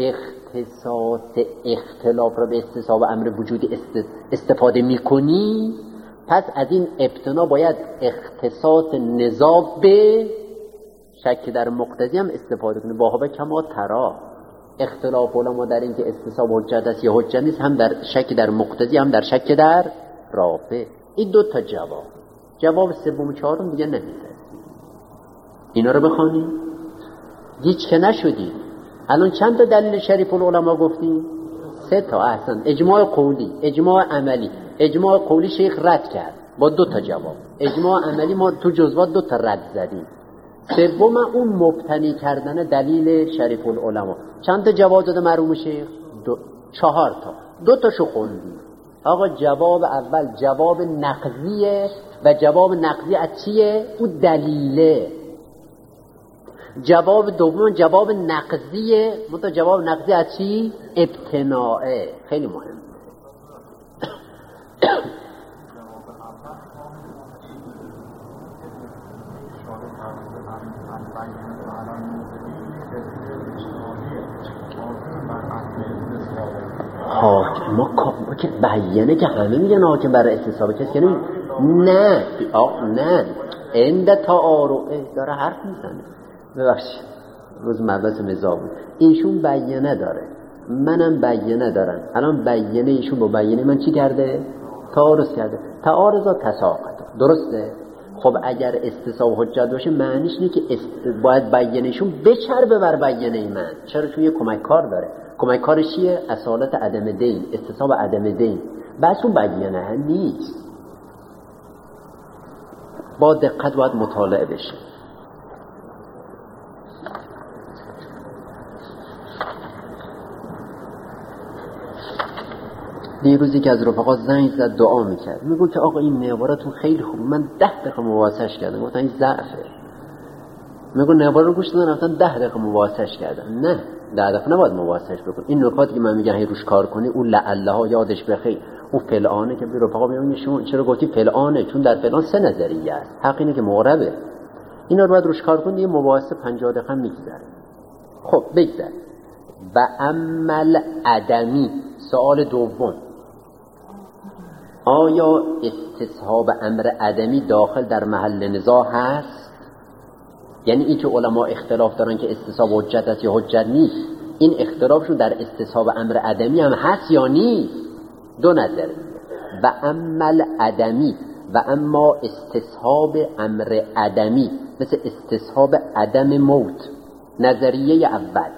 اختصاص اختلاف را به استصحاب امر وجودی استفاده میکنی، پس از این ابتنا باید اختصاص نزاع به شک در مقتضی هم استفاده کنی. واهبه کما ترا اختلاف علما در این که استصحاب حجت است یا حجت نیست، هم در شک در مقتضی هم در شک در رافع. این دو تا جواب. جواب سوم و چهارم دیگه نمیرسید. اینا رو بخوانید هیچ که نشدید. الان چند تا دلیل شریف العلماء گفتیم؟ سه تا. احسن. اجماع قولی، اجماع عملی. اجماع قولی شیخ رد کرد با دو تا جواب. اجماع عملی ما تو جزوات دو تا رد زدیم. سوم اون مبتنی کردن دلیل شریف العلماء. چند تا جواب داده مرحوم شیخ؟ دو. چهار تا. دو تاشو خوندیم. آقا جواب اول جواب نقضیه و جواب نقضی از چیه؟ او دلیله. جواب دوم جواب نقضیه، منتها جواب نقضی از چی؟ ابتناعه. خیلی مهم. حاکم ما, ما که بیانه که همه میگن حاکم برای استصحاب کسی که نمی... نه آه نه اند تعارض داره حرف میزنه. ببخشید روز مبحث مزاح بود. ایشون بیانه داره، منم بیانه دارم. الان بیانه ایشون با بیانه من چی کرده؟ تعارض کرده. تعارض تساقط. درسته؟ خب اگر استصحاب حجت باشه معنیش اینه که است... باید بیانهشون بچربه بر بیانه من. چرا؟ چون یه کمک کار داره. کمک کارش چیه؟ اصالت عدم دین، استصحاب عدم دین. بس اون بیانه هم نیست. با دقت باید مطالعه بشه. دیروزی که از رفقا زنگ زد دعا میکرد، میگو که آقا این نوارتون خیلی خوب، من ده دقیقه مواسش کردم. گفتن این ضعفه. میگو نوار رو گوش دادن رفتن ده دقیقه مواسش کردن. نه ده دقیقه نباید مواسش بکن. این نکاتی که من میگم هی روش کار کنی، اون لعله ها یادش بخیر، اون فلانه که به رفقا میگن شما چرا گفتی فلانه؟ چون در فلان سه نظریه است. حق اینه که مغربه. اینا رو باید روش کار کنی. یه مباحثه پنجاه دقیقه میگذره. خب بگذر. و عمل عدمی. سوال دوم، آیا استصحاب امر عدمی داخل در محل نزاع هست؟ یعنی این که علما اختلاف دارن که استصحاب حجت است یا حجت نیست، این اختلافشون در استصحاب امر عدمی هم هست یا نیست؟ دو نظر. و عمل عدمی و اما استصحاب امر عدمی مثل استصحاب عدم موت. نظریه اول،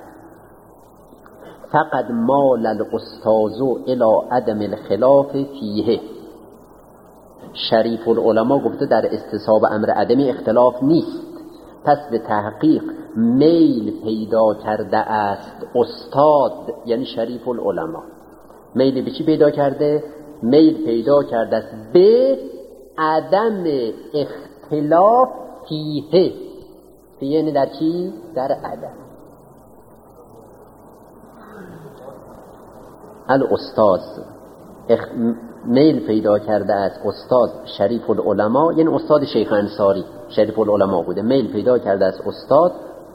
فقط مال الاستاذ الى عدم الخلاف فیه. شریف العلماء گفته در استصحاب امر عدمی اختلاف نیست، پس به تحقیق میل پیدا کرده است استاد، یعنی شریف العلماء میل به چی پیدا کرده؟ میل پیدا کرده است به عدم اختلاف فیه. فیه یعنی در چی؟ در عدم. الاستاذ اخ... میل پیدا کرده است استاد شریف العلماء، یعنی استاد شیخ انصاری شریف العلماء بوده، میل پیدا کرده است استاد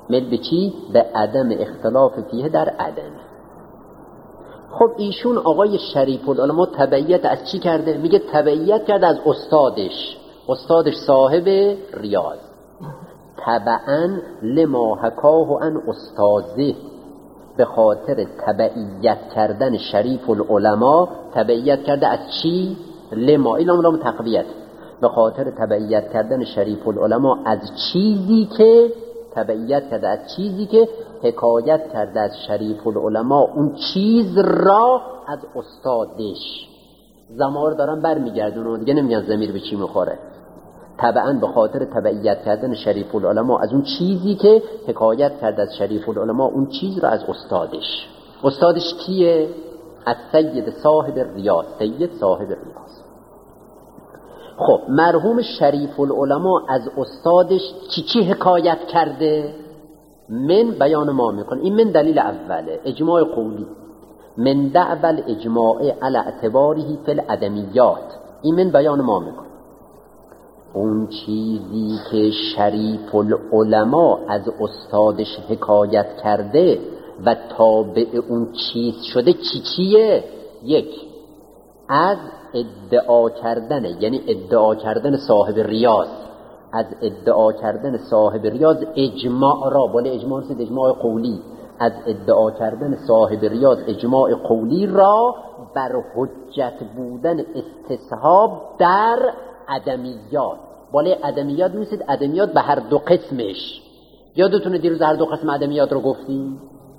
میل به چی؟ به عدم اختلاف فیه در عدم. خب ایشون آقای شریف العلماء تبعیت از چی کرده؟ میگه تبعیت کرده از استادش، استادش صاحب ریاض. تبعاً لما حکاه عن استاذه، به خاطر تبعیت کردن شریف العلماء. تبعیت کرده از چی؟ لما، این لام تقویت، به خاطر تبعیت کردن شریف العلماء از چیزی که تبعیت کرده از چیزی که حکایت کرده از شریف العلماء اون چیز را از استادش. زمار دارن برمیگردونن دیگه، نمیگن ضمیر به چی میخوره. طبعا به خاطر تبعیت کردن شریف العلماء از اون چیزی که حکایت کرده از شریف العلماء اون چیز را از استادش. استادش کیه؟ از سید صاحب ریاض، سید صاحب ریاض. خب مرحوم شریف العلماء از استادش چی چی حکایت کرده؟ من بیان ما میکن. این من دلیل اوله، اجماع قولی. من دعوال اجماع علی اعتباره فی الادمیات. این من بیان ما میکن. اون چیزی که شریف العلماء از استادش حکایت کرده و تابع اون چیز شده چی چیه؟ یک، از ادعا کردن، یعنی ادعا کردن صاحب ریاض، از ادعا کردن صاحب ریاض اجماع را، بالا اجماع سید اجماع قولی، از ادعا کردن صاحب ریاض اجماع قولی را بر حجت بودن استصحاب در عدمیات. بالای عدمیات میسید، عدمیات به هر دو قسمش. یادتونه دیروز هر دو قسم عدمیات رو گفتیم؟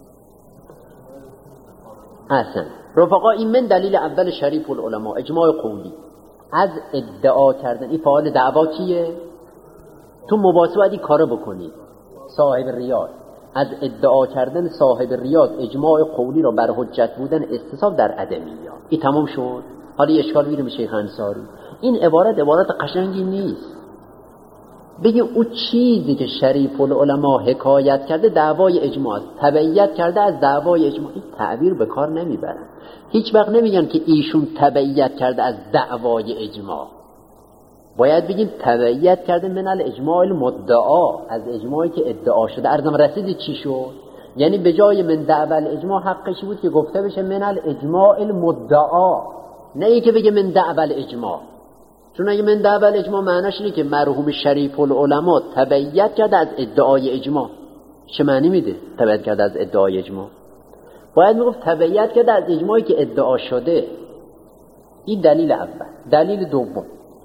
اصلا رفقا این من دلیل اول شریف العلماء، اجماع قولی. از ادعا کردن، این فعال دعوا کیه؟ تو مباحثه باید این کارو بکنی، صاحب ریاض. از ادعا کردن صاحب ریاض اجماع قولی را بر حجت بودن استصحاب در عدمیات. این تمام شد. حالا اشکال میره به شیخ انصاری. این عبارت عبارت قشنگی نیست. بگی اون چیزی که شریف العلماء حکایت کرده دعوای اجماع است، تبعیت کرده از دعوای اجماع. این تعبیر به کار نمیبرن. هیچ وقت نمیگن که ایشون تبعیت کرده از دعوای اجماع. باید بگیم تبعیت کرده من الاجماع المدعا، از اجماعی که ادعا شده. ارزم رسیدی چی شد؟ یعنی به جای من دعوی الاجماع حقش بود که گفته بشه من الاجماع المدعا، نه ای که بگه من دعوی الاجماع. چون اگه من دعوی الاجماع معناش اینه که مرحوم شریف العلماء تبعیت کرده از ادعای اجماع. چه معنی میده تبعیت کرده از ادعای اجماع؟ باید میگفت تبعیت کرده از اجماعی که ادعا شده. این دلیل اول. دلیل دوم،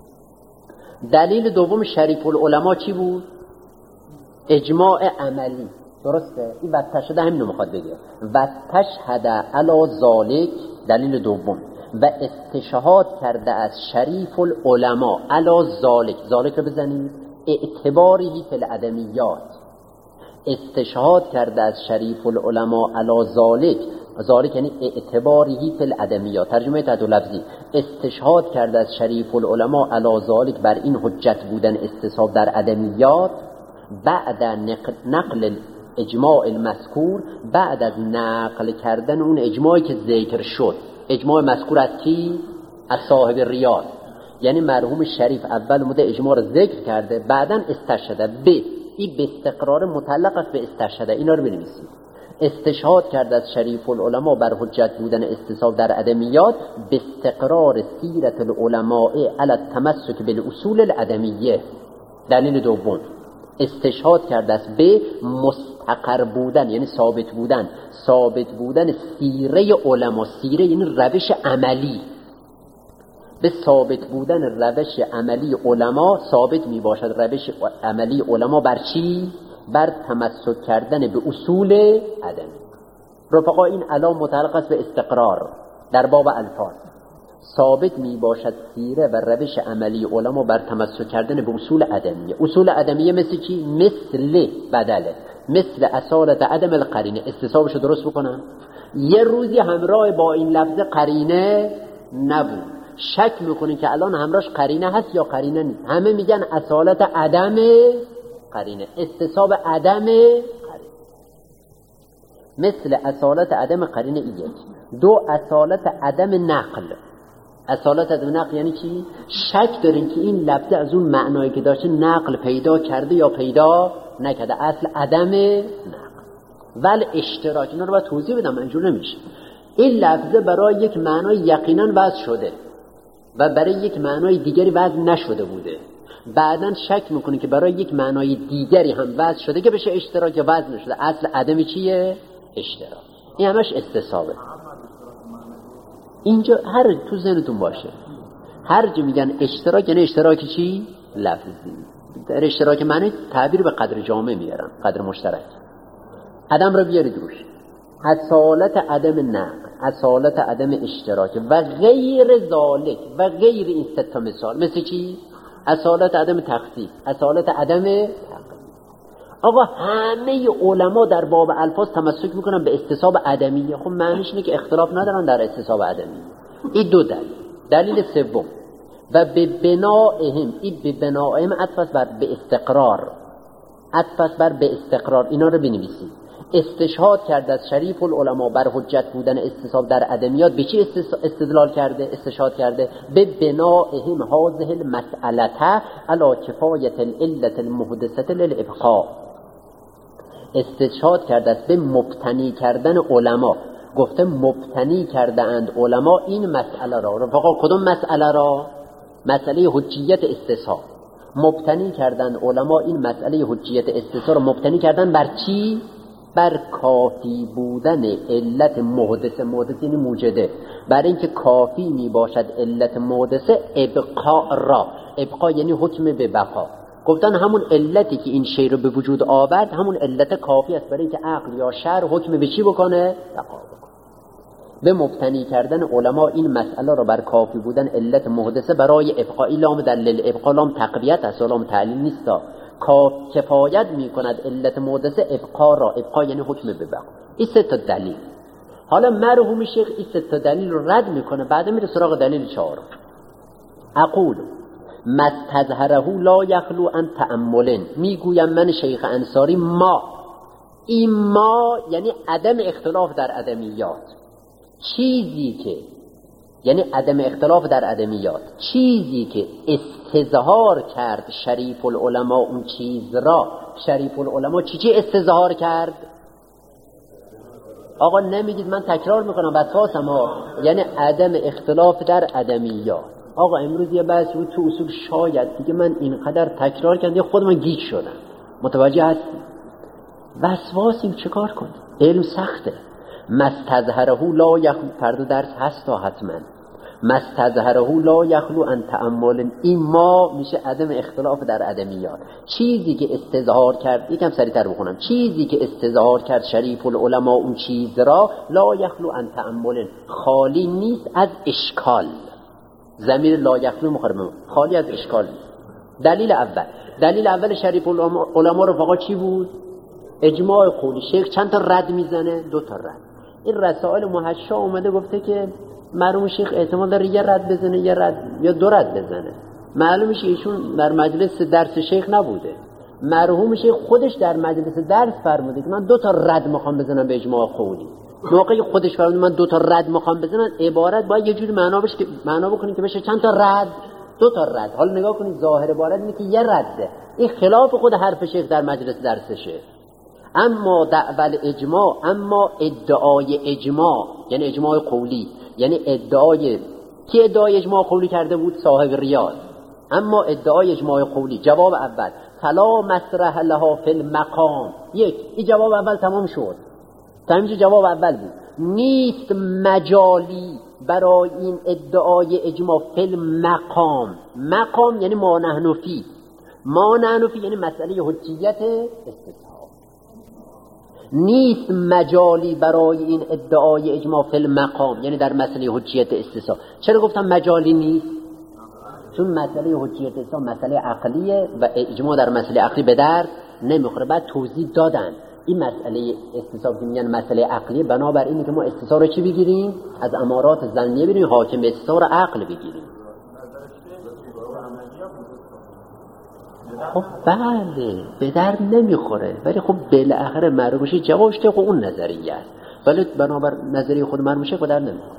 دلیل دوم شریف العلماء چی بود؟ اجماع عملی. درسته؟ این وقت شده همینو میخواد بگه. و تشهد علی ذالک، دلیل دوم، و استشهاد کرده از شریف العلماء علی ذالک. ذالک رو بزنید، اعتباری فی العدمیات. استشهاد کرده از شریف العلماء علی ذالک، ذالک یعنی اعتباری فی العدمیات. ترجمه تحت لفظی، استشهاد کرده از شریف العلماء علی ذالک بر این حجت بودن استصحاب در عدمیات، بعد نقل اجماع المذکور، بعد از نقل کردن اون اجماعی که ذکر شد. اجماع مذکور از کی؟ از صاحب ریاض. یعنی مرحوم شریف اول اومده اجماع رو ذکر کرده، بعدن استشهده به، این به استقرار متعلق است به استشهده. اینا رو بنویسید. استشهاد کرده از شریف العلماء بر حجت بودن استصحاب در عدمیات به استقرار سیرت العلماء علی التمسک بالاصول العدمیه. دلیل دوم، استشهاد کرده است به مستقر بودن، یعنی ثابت بودن، ثابت بودن سیره علما. سیره یعنی روش عملی. به ثابت بودن روش عملی علما. ثابت می باشد روش عملی علما بر چی؟ بر تمسک کردن به اصول عدمی. رفقا این علام متعلق است به استقرار در باب الفاظ. ثابت می باشد سیره و روش عملی علما بر تمسک کردن به اصول عدمیه. اصول عدمیه مثل چی؟ مثل بدله، مثل اصالت عدم القرینه. استصحابشو درست بکنم. یه روزی همراه با این لفظ قرینه نبود، شک میکنین که الان همراهش قرینه هست یا قرینه نیست. همه میگن اصالت عدم قرینه، استصحاب عدم قرینه. مثل اصالت عدم قرینه یک. دو، اصالت عدم نقل. اصالت عدم نقل یعنی چی؟ شک دارین که این لفظ از اون معنایی که داشته نقل پیدا کرده یا پیدا نکرده، اصل عدم نقل. ول اشتراک، اینا رو باید توضیح بدم، اینجور نمیشه. این لفظه برای یک معنای یقینا وضع شده و برای یک معنای دیگری وضع نشده بوده، بعداً شک میکنه که برای یک معنای دیگری هم وضع شده که بشه اشتراک یا وضع نشده. اصل عدم چیه؟ اشتراک. این همش استصحابه. اینجا هر تو ذهنتون باشه، هر جا میگن اشتراک یعنی اشتراک چی؟ لفظی. در اشتراک معنی تعبیر به قدر جامع میارن، قدر مشترک. عدم رو بیارید روش، اصالت عدم نقل، اصالت عدم اشتراک و غیر ذالک و غیر این سه تا مثال. مثل چی؟ اصالت عدم تخصیص، اصالت عدم تقیید. آقا همه علما در باب الفاظ تمسک میکنن به استصحاب عدمیه. خب معنیش اینه که اختلاف ندارن در استصحاب عدمیه. این دو دلیل. دلیل سوم و به بنائهم، این به بنائهم عطف بر به استقرار، عطف بر به استقرار. اینا رو بنویسید. استشهاد کرده از شریف العلماء بر حجت بودن استصحاب در عدمیات. به چی استدلال کرده؟ استشهاد کرده به بنائهم هذه المسألة علی کفایة العلة المحدثة للابقاء. استشهاد کرده است به مبتنی کردن علما. گفته مبتنی کرده اند علما این مسئله را. رفقا کدوم مسئله را؟ مسئله حجیت استصحاب. مبتنی کردن علما این مسئله حجیت استصحاب را مبتنی کردن بر چی؟ بر کافی بودن علت محدثه. محدثه یعنی موجده. بر اینکه کافی می باشد علت محدثه ابقاء را. ابقاء یعنی حکم به بقا. گفتن همون علتی که این شی رو به وجود آورد همون علت کافی است برای اینکه عقل یا شرع حکم به چی بکنه؟ بقا بکنه. به مبتنی کردن علما این مسئله را بر کافی بودن علت محدثه برای ابقاء. لام دلیل ابقاء لام تقویت است، لام تعلیل نیست. کفایت می کند علت محدثه ابقا را. ابقا یعنی حکم به بقا. این سه تا دلیل. حالا مرحوم شیخ این سه تا دلیل رو رد میکنه، بعد میره سراغ دلیل چهارم. اقول مستظهره لا یخلو عن تأمل. میگویم من شیخ انصاری ما، این ما یعنی عدم اختلاف در عدمیات. چیزی که یعنی عدم اختلاف در عدمیات، چیزی که استظهار کرد شریف العلماء اون چیز را. شریف العلماء چی چی استظهار کرد؟ آقا نمیگید، من تکرار میکنم وسواسم ها. یعنی عدم اختلاف در عدمیات. آقا امروز یه بحث بود تو اصول، شاید دیگه من اینقدر تکرار کردم خود من گیج شدم. متوجه هستی؟ وسواسیم چیکار کنیم؟ علم سخته. مستظهره لا یخلو، فردا درس هست تا حتما. مستظهره لا یخلو عن تأمل، این ما میشه عدم اختلاف در عدمیات. چیزی که استظهار کرد، یکم سریعتر بخونم، چیزی که استظهار کرد شریف العلماء اون چیز را لا یخلو عن تأمل، خالی نیست از اشکال. ضمیر لا یخلو مخربه، خالی از اشکال نیست. دلیل اول، دلیل اول شریف العلماء رو فقط چی بود؟ اجماع قولی. شیخ چند تا رد میزنه؟ دو تا رد. این رسائل محشا اومده گفته که مرحوم شیخ احتمال داره یه رد بزنه یه رد یا دو رد بزنه. معلومه ایشون در مجلس درس شیخ نبوده. مرحوم شیخ خودش در مجلس درس فرموده که من دو تا رد میخوام بزنم به اجماع قولی. موقعی خودش فرموده من دو تا رد میخوام بزنم، عبارت باید یه جوری معنا بشه که معنا بکنید که بشه چند تا رد؟ دو تا رد. حالا نگاه کنید ظاهر عبارت اینه که یه رده. این خلاف خود حرف شیخ در مجلس درسشه. اما دعوی اجماع، اما ادعای اجماع یعنی اجماع قولی، یعنی ادعای کی ادعای اجماع قولی کرده بود؟ صاحب ریاض. اما ادعای اجماع قولی، جواب اول فلا مسرح لها فی المقام. یک، این جواب اول تمام شد. تمام جواب اول بود. نیست مجالی برای این ادعای اجماع فی المقام. مقام یعنی ما نحن فی، ما نحن فی یعنی مسئله حجیت استصحاب. نیست مجالی برای این ادعای اجماع فی المقام یعنی در مسئله حجیت استصحاب. چرا گفتم مجالی نیست؟ چون مسئله حجیت استصحاب مسئله عقلیه و اجماع در مسئله عقلی به درد نمیخوره. بعد توضیح دادن این مسئله استصحاب که میگن مسئله عقلیه، بنابر اینه که ما استصحاب رو چی بگیریم؟ از امارات ظنیه بگیریم، حاکم استصحاب رو عقل بگیریم. خب بله به درد نمیخوره، ولی خب بالاخره معلوم میشه جوابش که اون نظریه است، ولی بنابر نظریه خود معلوم میشه به درد نمیخوره.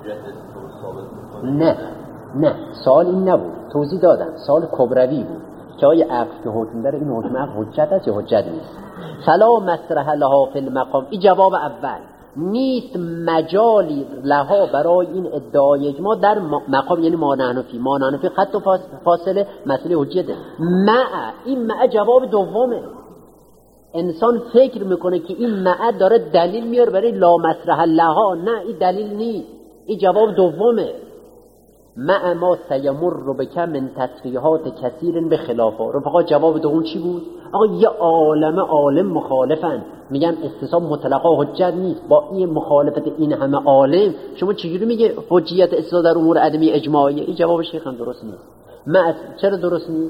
نه نه سوال این نبود، توضیح دادم. سوال کبروی بود که آیا عقل که حکم داره این حکم عقل حجت است یا حجت نیست. فلا مسرح لها فی المقام، این جواب اول. نیست مجالی لها برای این ادعای اجماع در مقام، یعنی ما نحن فی ما نحن فی خط و فاصله مسئله حجته. مع، این مع جواب دومه. انسان فکر میکنه که این مع داره دلیل میاره برای لا مسرح لها، نه این دلیل نیست، این جواب دومه. مع ما سیمر بک من تصریحات کثیر به خلافه. رفقا جواب دوم چی بود؟ آقا یه عالم عالم مخالفن، میگن استصحاب مطلقا حجت نیست. با این مخالفت این همه عالم شما چجوری میگه حجیت استصحاب در امور عدمی اجماعیه؟ این جواب شیخ هم درست نیست. مع چرا درست نیست؟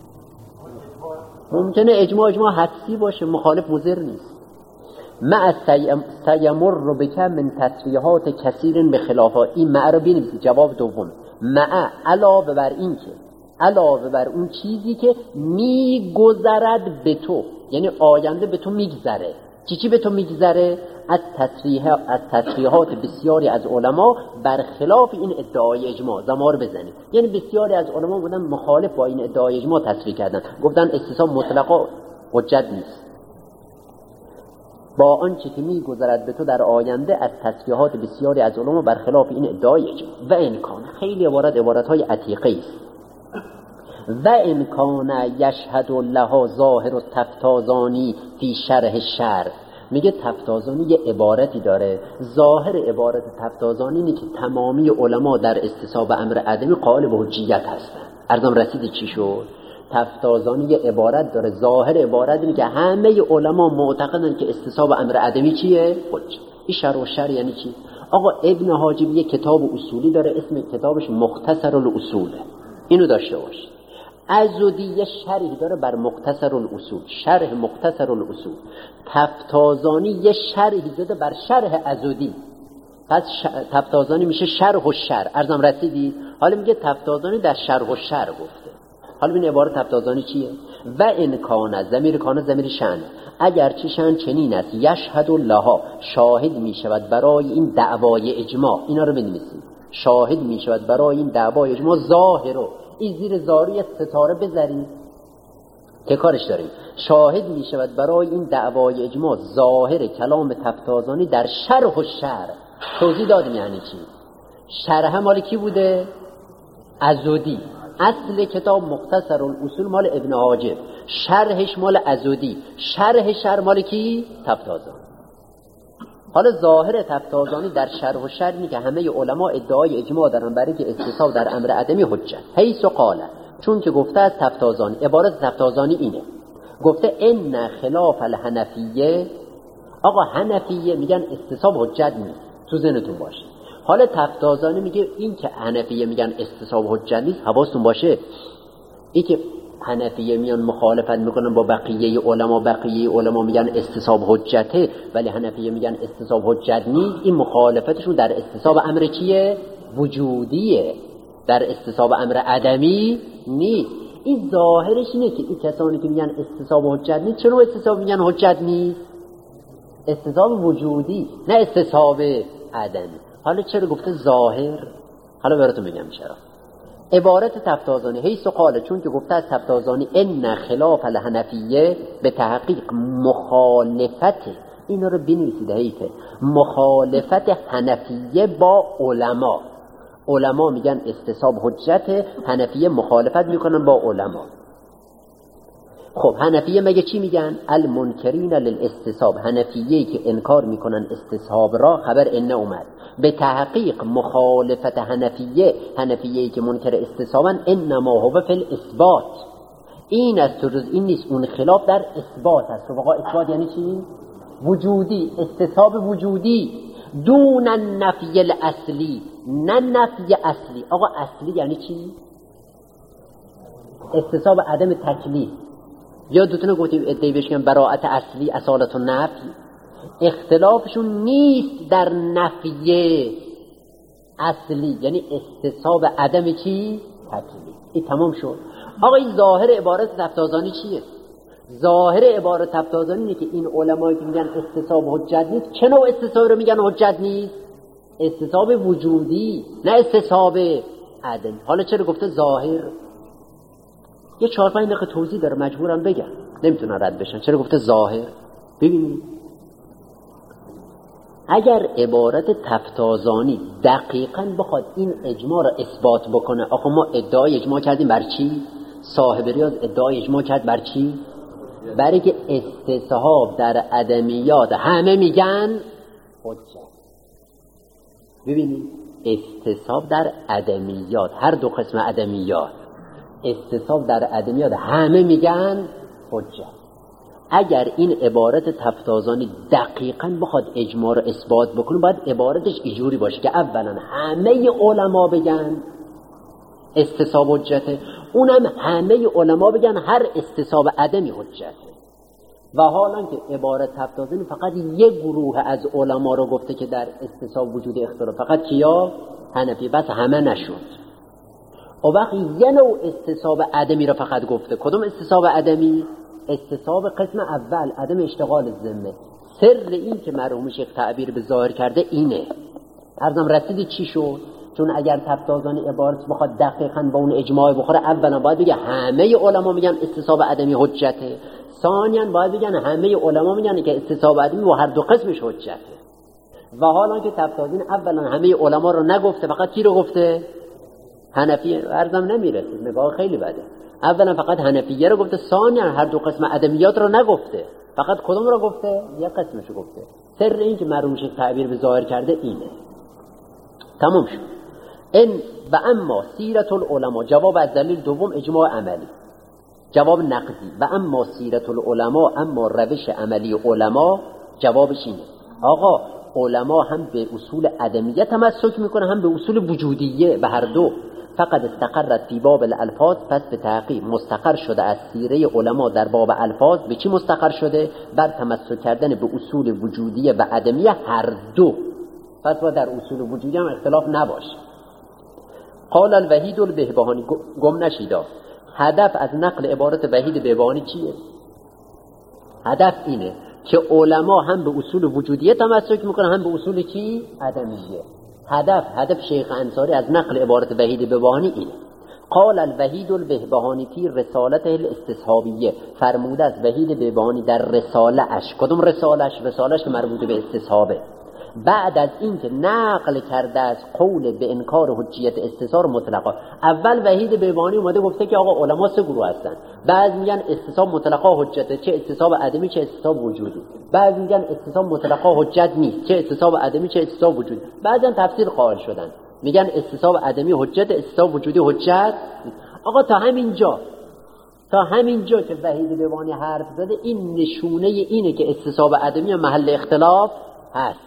ممکنه اجماع اجماع حدسی باشه، مخالف مضر نیست. مع سیمر بک من تصریحات کثیر به خلافه، این مع رو بنویسید جواب دوم. مع علاوه بر این که علاوه بر اون چیزی که میگذرد به تو، یعنی آینده به تو میگذره. چی چی به تو میگذره؟ از تصریح از تصریحات بسیاری از علما برخلاف این ادعای اجماع. زمار بزنید، یعنی بسیاری از علما بودن مخالف با این ادعای اجماع تصریح کردن، گفتن استصحاب مطلقا حجت نیست. با آنچه که میگذرد به تو در آینده از تصریحات بسیاری از علما برخلاف این ادعای اجماع. و امکان، خیلی عبارت عبارت‌های عتیقه است. و امکان یشهد لها ظاهر و تفتازانی فی شرح شرح. میگه تفتازانی یه عبارتی داره، ظاهر عبارت تفتازانی اینه که تمامی علما در استصحاب امر عدمی قائل به حجیت هستن. ارزم رسیدی چی شد؟ تفتازانی یه عبارت داره، ظاهر عبارت اینه که همه علما معتقدن که استصحاب امر عدمی چیه؟ حجت. این شرح و شرح یعنی چی؟ آقا ابن حاجب یه کتاب اصولی داره، اسم کتابش مختصر الاصول، اینو داشته باش. عضدی یه شرحی داره بر مختصر الاصول، شرح مختصر الاصول. تفتازانی یه شرحی داره بر شرح عضدی، پس ش... تفتازانی میشه شرح و شرح. ارزم رسیدی؟ حالا میگه تفتازانی در شرح و شرح گفته. حالا ببین عبارت تفتازانی چیه؟ و ان کان، ضمیر کان ضمیر شأن، اگر چه شأن چنین است، یشهد لها، شاهد میشود برای این دعوای اجماع. اینا رو بنویسید. شاهد میشود برای این دعوای اجماع ظاهرو، این زیر زاری ستاره بذارید که کارش داریم. شاهد می شود برای این دعوای اجماع ظاهر کلام تفتازانی در شرح و شرح. توضیح دادیم یعنی چی؟ شرح مال کی بوده؟ عضدی. اصل کتاب مختصر الاصول مال ابن حاجب، شرحش مال عضدی، شرح شرح مال کی؟ تفتازانی. حالا ظاهر تفتازانی در شرح و شرح اینه که همه علما ادعای اجماع دارن برای که استصحاب در امر عدمی حجت. حیث قال، چون که گفته از تفتازانی، عبارت تفتازانی اینه، گفته ان خلاف الحنفیه. آقا حنفیه میگن استصحاب حجت نیست، تو ذهنتون باشه. حالا تفتازانی میگه این که حنفیه میگن استصحاب حجت نیست، حواستون باشه این که حنفیه میان مخالفت میکنن با بقیه علما، بقیه علما میگن استصحاب حجته ولی حنفیه میگن استصحاب حجت نیست، این مخالفتشون در استصحاب امر چیه؟ وجودیه، در استصحاب امر عدمی نیست. این ظاهرش اینه که این کسانی که میگن استصحاب حجت نیست، چرا استصحاب میگن حجت نیست؟ استصحاب وجودی، نه استصحاب عدمی. حالا چرا گفته ظاهر؟ حالا براتون میگم چرا. عبارت تفتازانی حیث قال، چون که گفته از تفتازانی ان خلاف الحنفیه، به تحقیق مخالفت، اینا رو بنویسید، حیثه مخالفت حنفیه با علما. علما میگن استصحاب حجت، حنفیه مخالفت میکنن با علما. خب حنفیه مگه چی میگن؟ المنکرین للاستصحاب، حنفیه که انکار میکنن استصحاب را، خبر ان اومد. به تحقیق مخالفت حنفیه، حنفیه که منکر استصحابن، انما هو فی الاثبات، این است جز این نیست، اون خلاف در اثبات است. واقعا اثبات یعنی چی؟ وجودی، استصحاب وجودی، دون النفی الاصلی، نه نفی اصلی. آقا اصلی یعنی چی؟ استصحاب عدم تکلیف. یا دوتونه گفتیم ادعی بشکن براءت اصلی، اصالت و نفی. اختلافشون نیست در نفی اصلی، یعنی استصحاب عدم چی؟ تکلیف. این تمام شد. آقا این ظاهر عبارت تفتازانی چیه؟ ظاهر عبارت تفتازانی اینه که این علمایی که میگن استصحاب حجت نیست، چه نوع استصحاب رو میگن حجت نیست؟ استصحاب وجودی، نه استصحاب عدم. حالا چرا گفته ظاهر؟ یه چهار پنج دقیقه توضیح داره، مجبورم بگم، نمیتونن رد بشن. چرا گفته ظاهر؟ ببینید اگر عبارت تفتازانی دقیقاً بخواد این اجماع را اثبات بکنه، آخه ما ادعای اجماع کردیم بر چی؟ صاحب ریاض ادعای اجماع کرد بر چی؟ برای که استصحاب در عدمیات همه میگن حجت. ببینید استصحاب در عدمیات، هر دو قسم عدمیات، استصحاب در عدمیات همه میگن حجت. اگر این عبارت تفتازانی دقیقاً بخواد اجماع رو اثبات بکنه، باید عبارتش اینجوری باشه که اولا همه علما بگن استصحاب حجته، اونم همه علما بگن هر استصحاب عدمی حجته. و حالا که عبارت تفتازانی فقط یک گروه از علما رو گفته که در استصحاب وجود اختلاف، فقط کیا؟ حنفی، بس همه نشد. و وقتی یه نوع استصحاب عدمی رو فقط گفته. کدوم استصحاب عدمی؟ استصحاب قسم اول، عدم اشتغال الذمه. سر این که مرحوم شیخ تعبیر به ظاهر کرده اینه. عرضم رسیدی چی شد؟ چون اگر تفتازانی عبارت بخواد دقیقاً با اون اجماع بخوره، اولا باید بگه همه علما میگن استصحاب عدمی حجته، ثانیاً باید بگن همه علما میگن که استصحاب عدمی و هر دو قسمش حجته. و حالا که تفتازین اولا همه علما رو نگفته، فقط کی رو گفته؟ حنفی. عرضم نمیرسید، نگاه خیلی بده. اولا فقط حنفیه رو گفته، ثانیاً هر دو قسم عدمیات رو نگفته، فقط کدوم رو گفته؟ یک قسمش رو گفته. سر این که مرحوم شیخ تعبیر به ظاهر کرده اینه. تمام شد. این و اما سیرت العلماء، جواب از دلیل دوم اجماع عملی، جواب نقضی. و اما سیرت العلماء، اما روش عملی علما، جوابش اینه آقا علما هم به اصول عدمیه تمسک میکنه، هم به اصول وجودیه، به هر دو. فقط استقرت فی باب الالفاظ، پس به تحقیق مستقر شده از سیره علما در باب الفاظ. به چی مستقر شده؟ بر تمسک کردن به اصول وجودیه و عدمیه هر دو. پس با در اصول وجودیه هم اختلاف نباشه. قال الوحید البهبهانی، گم نشیدا، هدف از نقل عبارت وحید بهبهانی چیه؟ هدف اینه که علما هم به اصول وجودیه تمسک میکنن، هم به اصول چی؟ عدمیه. هدف هدف شیخ انصاری از نقل عبارت وحید بهبهانی اینه. قال الوحید البهبهانی فی رسالته الاستصحابیه، فرموده از وحید بهبهانی در رساله اش. کدوم رسالش؟ رسالش که مربوط به استصحابه. بعد از اینکه نقل کرده از قول به انکار حجیت استصحاب مطلقا. اول وحید بهبهانی اومده گفته که آقا علما سه گروه هستن، بعضی میگن استصحاب مطلقا حجته، چه استصحاب عدمی چه استصحاب وجودی. بعضی میگن استصحاب مطلقا حجت نیست، چه استصحاب عدمی چه استصحاب وجودی. بعضی تفسیر قائل شدن، میگن استصحاب عدمی حجت، استصحاب وجودی حجت. آقا تا همین جا تا همین جا که وحید بهبهانی حرف زده، این نشونه اینه که استصحاب عدمی محل اختلاف هست.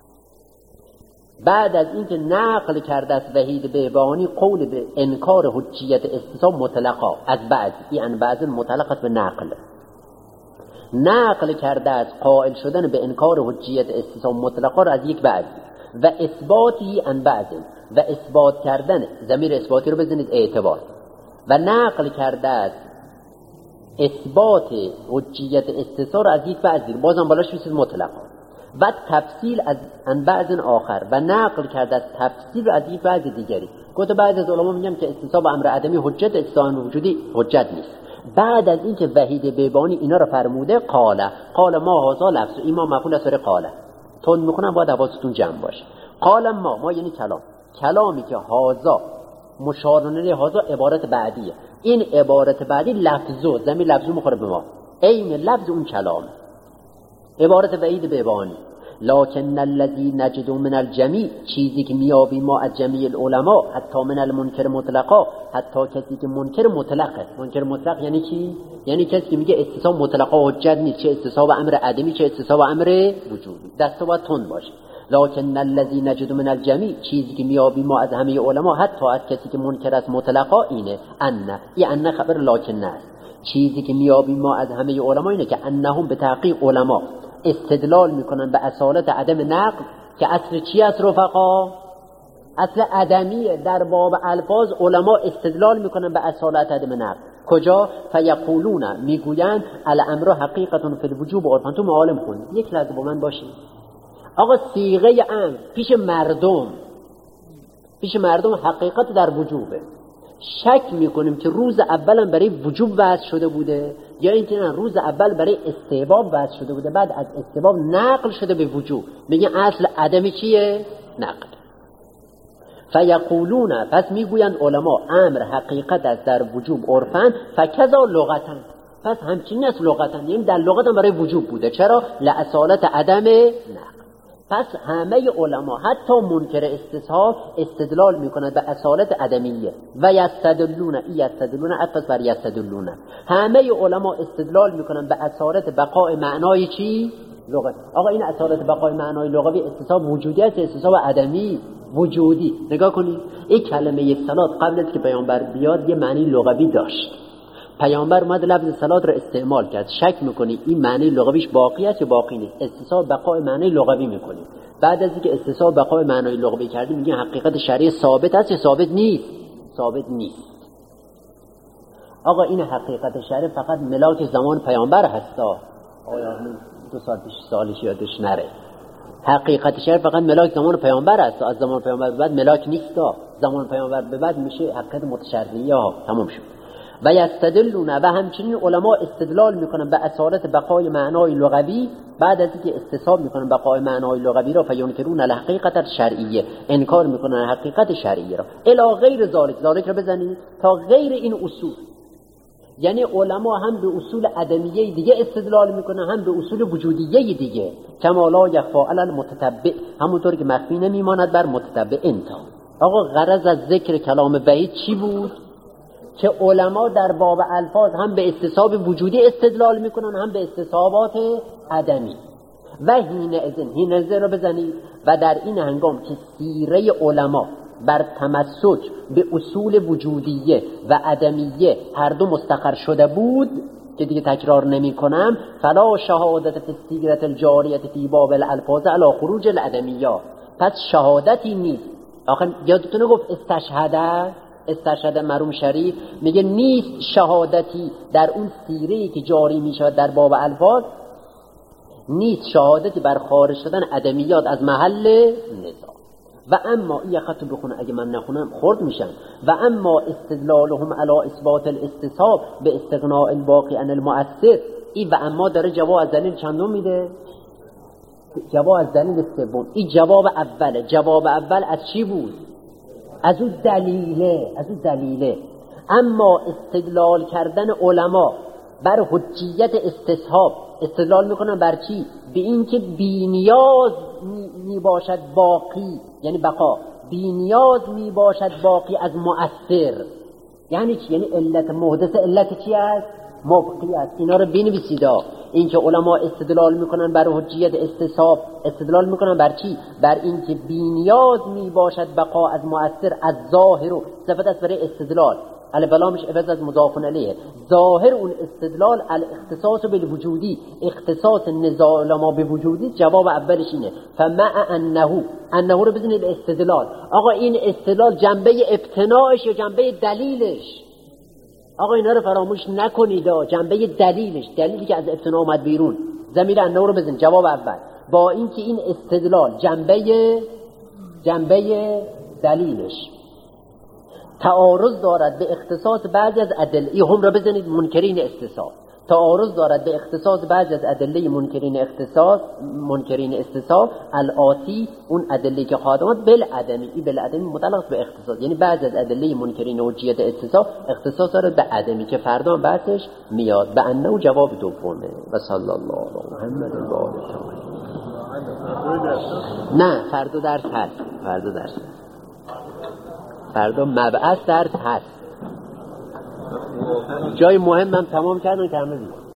بعد از اینکه نقل کرده از وحید بهبهانی قول به انکار حجیت استصحاب مطلقا از بعض، یعنی بعض مطلقات به نقل، نقل کرده از قائل شدن به انکار حجیت استصحاب مطلقا را از یک بعض، و اثباتی ان بعض، و اثبات کردن، ضمیر اثباتی رو بزنید اعتبار، و نقل کرده از اثبات حجیت استصحاب از یک بعض، بازم بالاش میشه مطلقا. بعد تفصیل از ان بعض آخر، و نقل کرده از تفصیل از یک بعض دیگری. گفته بعض از علما میگن که استصحاب امر عدمی حجت، استصحاب وجودی حجت نیست. بعد از اینکه وحید بهبهانی اینا رو فرموده، قال قال ما هذا لفظ، این ما مفعول از قال، تون میکنم باید حواستون جمع باشه. قال ما ما یعنی کلام، کلامی که هذا مشار الیه، هذا عبارت بعدیه، این عبارت بعدی لفظو، ضمیر لفظو مخاطب به ما، عین لفظ اون کلام، عبارت وحید بهبهانی. لکن الذی نجد من الجمیع، چیزی که میابیم ما از جمیع العلماء، حتی من المنکر مطلقا، حتی کسی که منکر مطلقه. منکر مطلق یعنی چی؟ یعنی کسی که میگه استصحاب مطلقا حجت نیست، چه استصحاب امر عدمی چه استصحاب امر وجودی. دست باید تند باشه. لکن الذی نجد من الجمیع، چیزی که میابیم ما از همه علما، حتی از کسی که منکر از مطلقا، اینه ان، یعنی خبر لکن است. چیزی که میابیم ما از همه علما اینه که انهم به تحقیق علما استدلال میکنن به اصالت عدم نقل، که اصل چی است رفقا؟ اصل عدمیه. در باب الفاظ علما استدلال میکنن به اصالت عدم نقل. کجا؟ فیقولون، میگویند الامر حقیقتون فی الوجوب عرفا. تو معالم کن، یک لحظه با من باشید آقا. صیغه امر پیش مردم پیش مردم حقیقت در وجوبه، شک میکنیم که روز اولم برای وجوب وضع شده بوده یا اینکه نه روز اول برای استحباب وضع شده بوده، بعد از استحباب نقل شده به وجوب. میگن اصل عدمی چیه؟ نقل. فیقولون، پس میگویند علما امر حقیقت است در وجوب عرفن، فکذا لغتن، پس همچنین است لغتن، یعنی در لغت هم برای وجوب بوده. چرا؟ لأصالت عدم نقل. پس همه علما حتی منکر استصحاب استدلال میکنند به اصالت عدمیه. و یستدلون، ای یستدلون افس بر یستدلون، همه علما استدلال میکنند به اصالت بقای معنای چی؟ لغت. آقا این اصالت بقای معنای لغوی استصحاب وجودی است، استصحاب عدمی وجودی. نگاه کنید این کلمه صلات قبل از که پیامبر بیاد یه معنی لغوی داشت. پیامبر اومد لفظ صلات رو استعمال کرد. شک میکنی این معنی لغویش باقی است یا باقی نیست؟ استصحاب بقای معنی لغوی میکنی. بعد از اینکه استصحاب بقای معنی لغوی کردی میگه حقیقت شرعی ثابت است یا ثابت نیست؟ ثابت نیست. آقا این حقیقت شرعی فقط ملاک زمان پیامبر هستا. آیا دو سال پیش سالش یادش نره. حقیقت شرع فقط ملاک زمان پیامبر است. از زمان پیامبر به بعد ملاک نیست. زمان پیامبر به بعد میشه حقیقت متشرعیه ها. تمام شد. و یستدلون، و همچنین علما استدلال میکنن به اصالت بقای معنای لغوی بعد از اینکه استصحاب میکنن بقای معنای لغوی را، فینکرون الحقیقت الشرعیه، انکار میکنن حقیقت شرعیه را. الی غیر ذالک، ذالک را بزنید تا غیر این اصول. یعنی علما هم به اصول عدمیه دیگه استدلال میکنن هم به اصول وجودیه دیگه. کما لا یخفا علی المتتبع، همونطور که مخفی نمیماند بر متتبع. انتا آقا غرض از ذکر کلام وحید چی بود؟ که علما در باب الفاظ هم به استصحاب وجودی استدلال میکنن هم به استصحابات عدمی. و هین ازن، هین ازن رو بزنید. و در این هنگام که سیره علما بر تمسک به اصول وجودیه و عدمیه هر دو مستقر شده بود که دیگه تکرار نمی کنم، فلا شهادت فی السیرة الجاریة فی باب الالفاظ علی خروج العدمیات، پس شهادتی نیست. آخه یادتونه گفت استشهده استشهد مرحوم شریف میگه نیست شهادتی در اون سیره‌ای که جاری میشود در باب الفاظ، نیست شهادتی بر خارج شدن عدمیات از محل نزاع. و اما این خطو بخونه اگه من نخونم خورد میشن. و اما استدلالهم علی اثبات الاستصحاب به استغناء الباقی عن المؤثر، این و اما داره جواب از دلیل چندم میده؟ جواب از دلیل سوم. این جواب اوله. جواب اول از چی بود؟ از اون دلیله از اون دلیله اما استدلال کردن علما بر حجیت استصحاب، استدلال میکنن بر چی؟ به این که بی نیاز می باشد باقی، یعنی بقا بی نیاز می باشد باقی از مؤثر. یعنی چی؟ یعنی علت محدث علت چی است؟ مبقی است. اینا رو بنویسید. این که علما استدلال میکنن بر حجیت استصحاب، استدلال میکنن بر چی؟ بر این که بی نیاز می باشد بقا از مؤثر، از ظاهر و صفت است برای استدلال. علی بلامش عوض از مضاف الیه. ظاهر اون استدلال الاختصاص بالوجودی، اختصاص نزاع علما به وجودی. جواب اولش اینه. فمع انه، انه رو بزنید استدلال. آقا این استدلال جنبه ابتناعش یا جنبه دلیلش؟ آقا اینا رو فراموش نکنید. جنبه دلیلش، دلیلی که از ابتنا اومد بیرون. ضمیر انه رو بزن. جواب اول با اینکه این استدلال جنبه جنبه دلیلش تعارض دارد به اختصاص بعضی از ادله، هم را بزنید منکرین استصحاب. تعارض دارد به اختصاص بعضی از ادله منکرین اختصاص منکرین استصحاب الاتی، اون ادله که خادمات بالعدمی، این بالعدمی متعلق به اختصاص، یعنی بعضی از ادله منکرین حجیت استصحاب اختصاص دارد به عدمی که فردا بحثش میاد. به انه جواب دومه. و صلی الله علی محمد و آله الطاهرین. نه فردا درس هست. فردا درس هست. فردا مبعث درس هست. جای مهمم تمام کردن که همه بیان.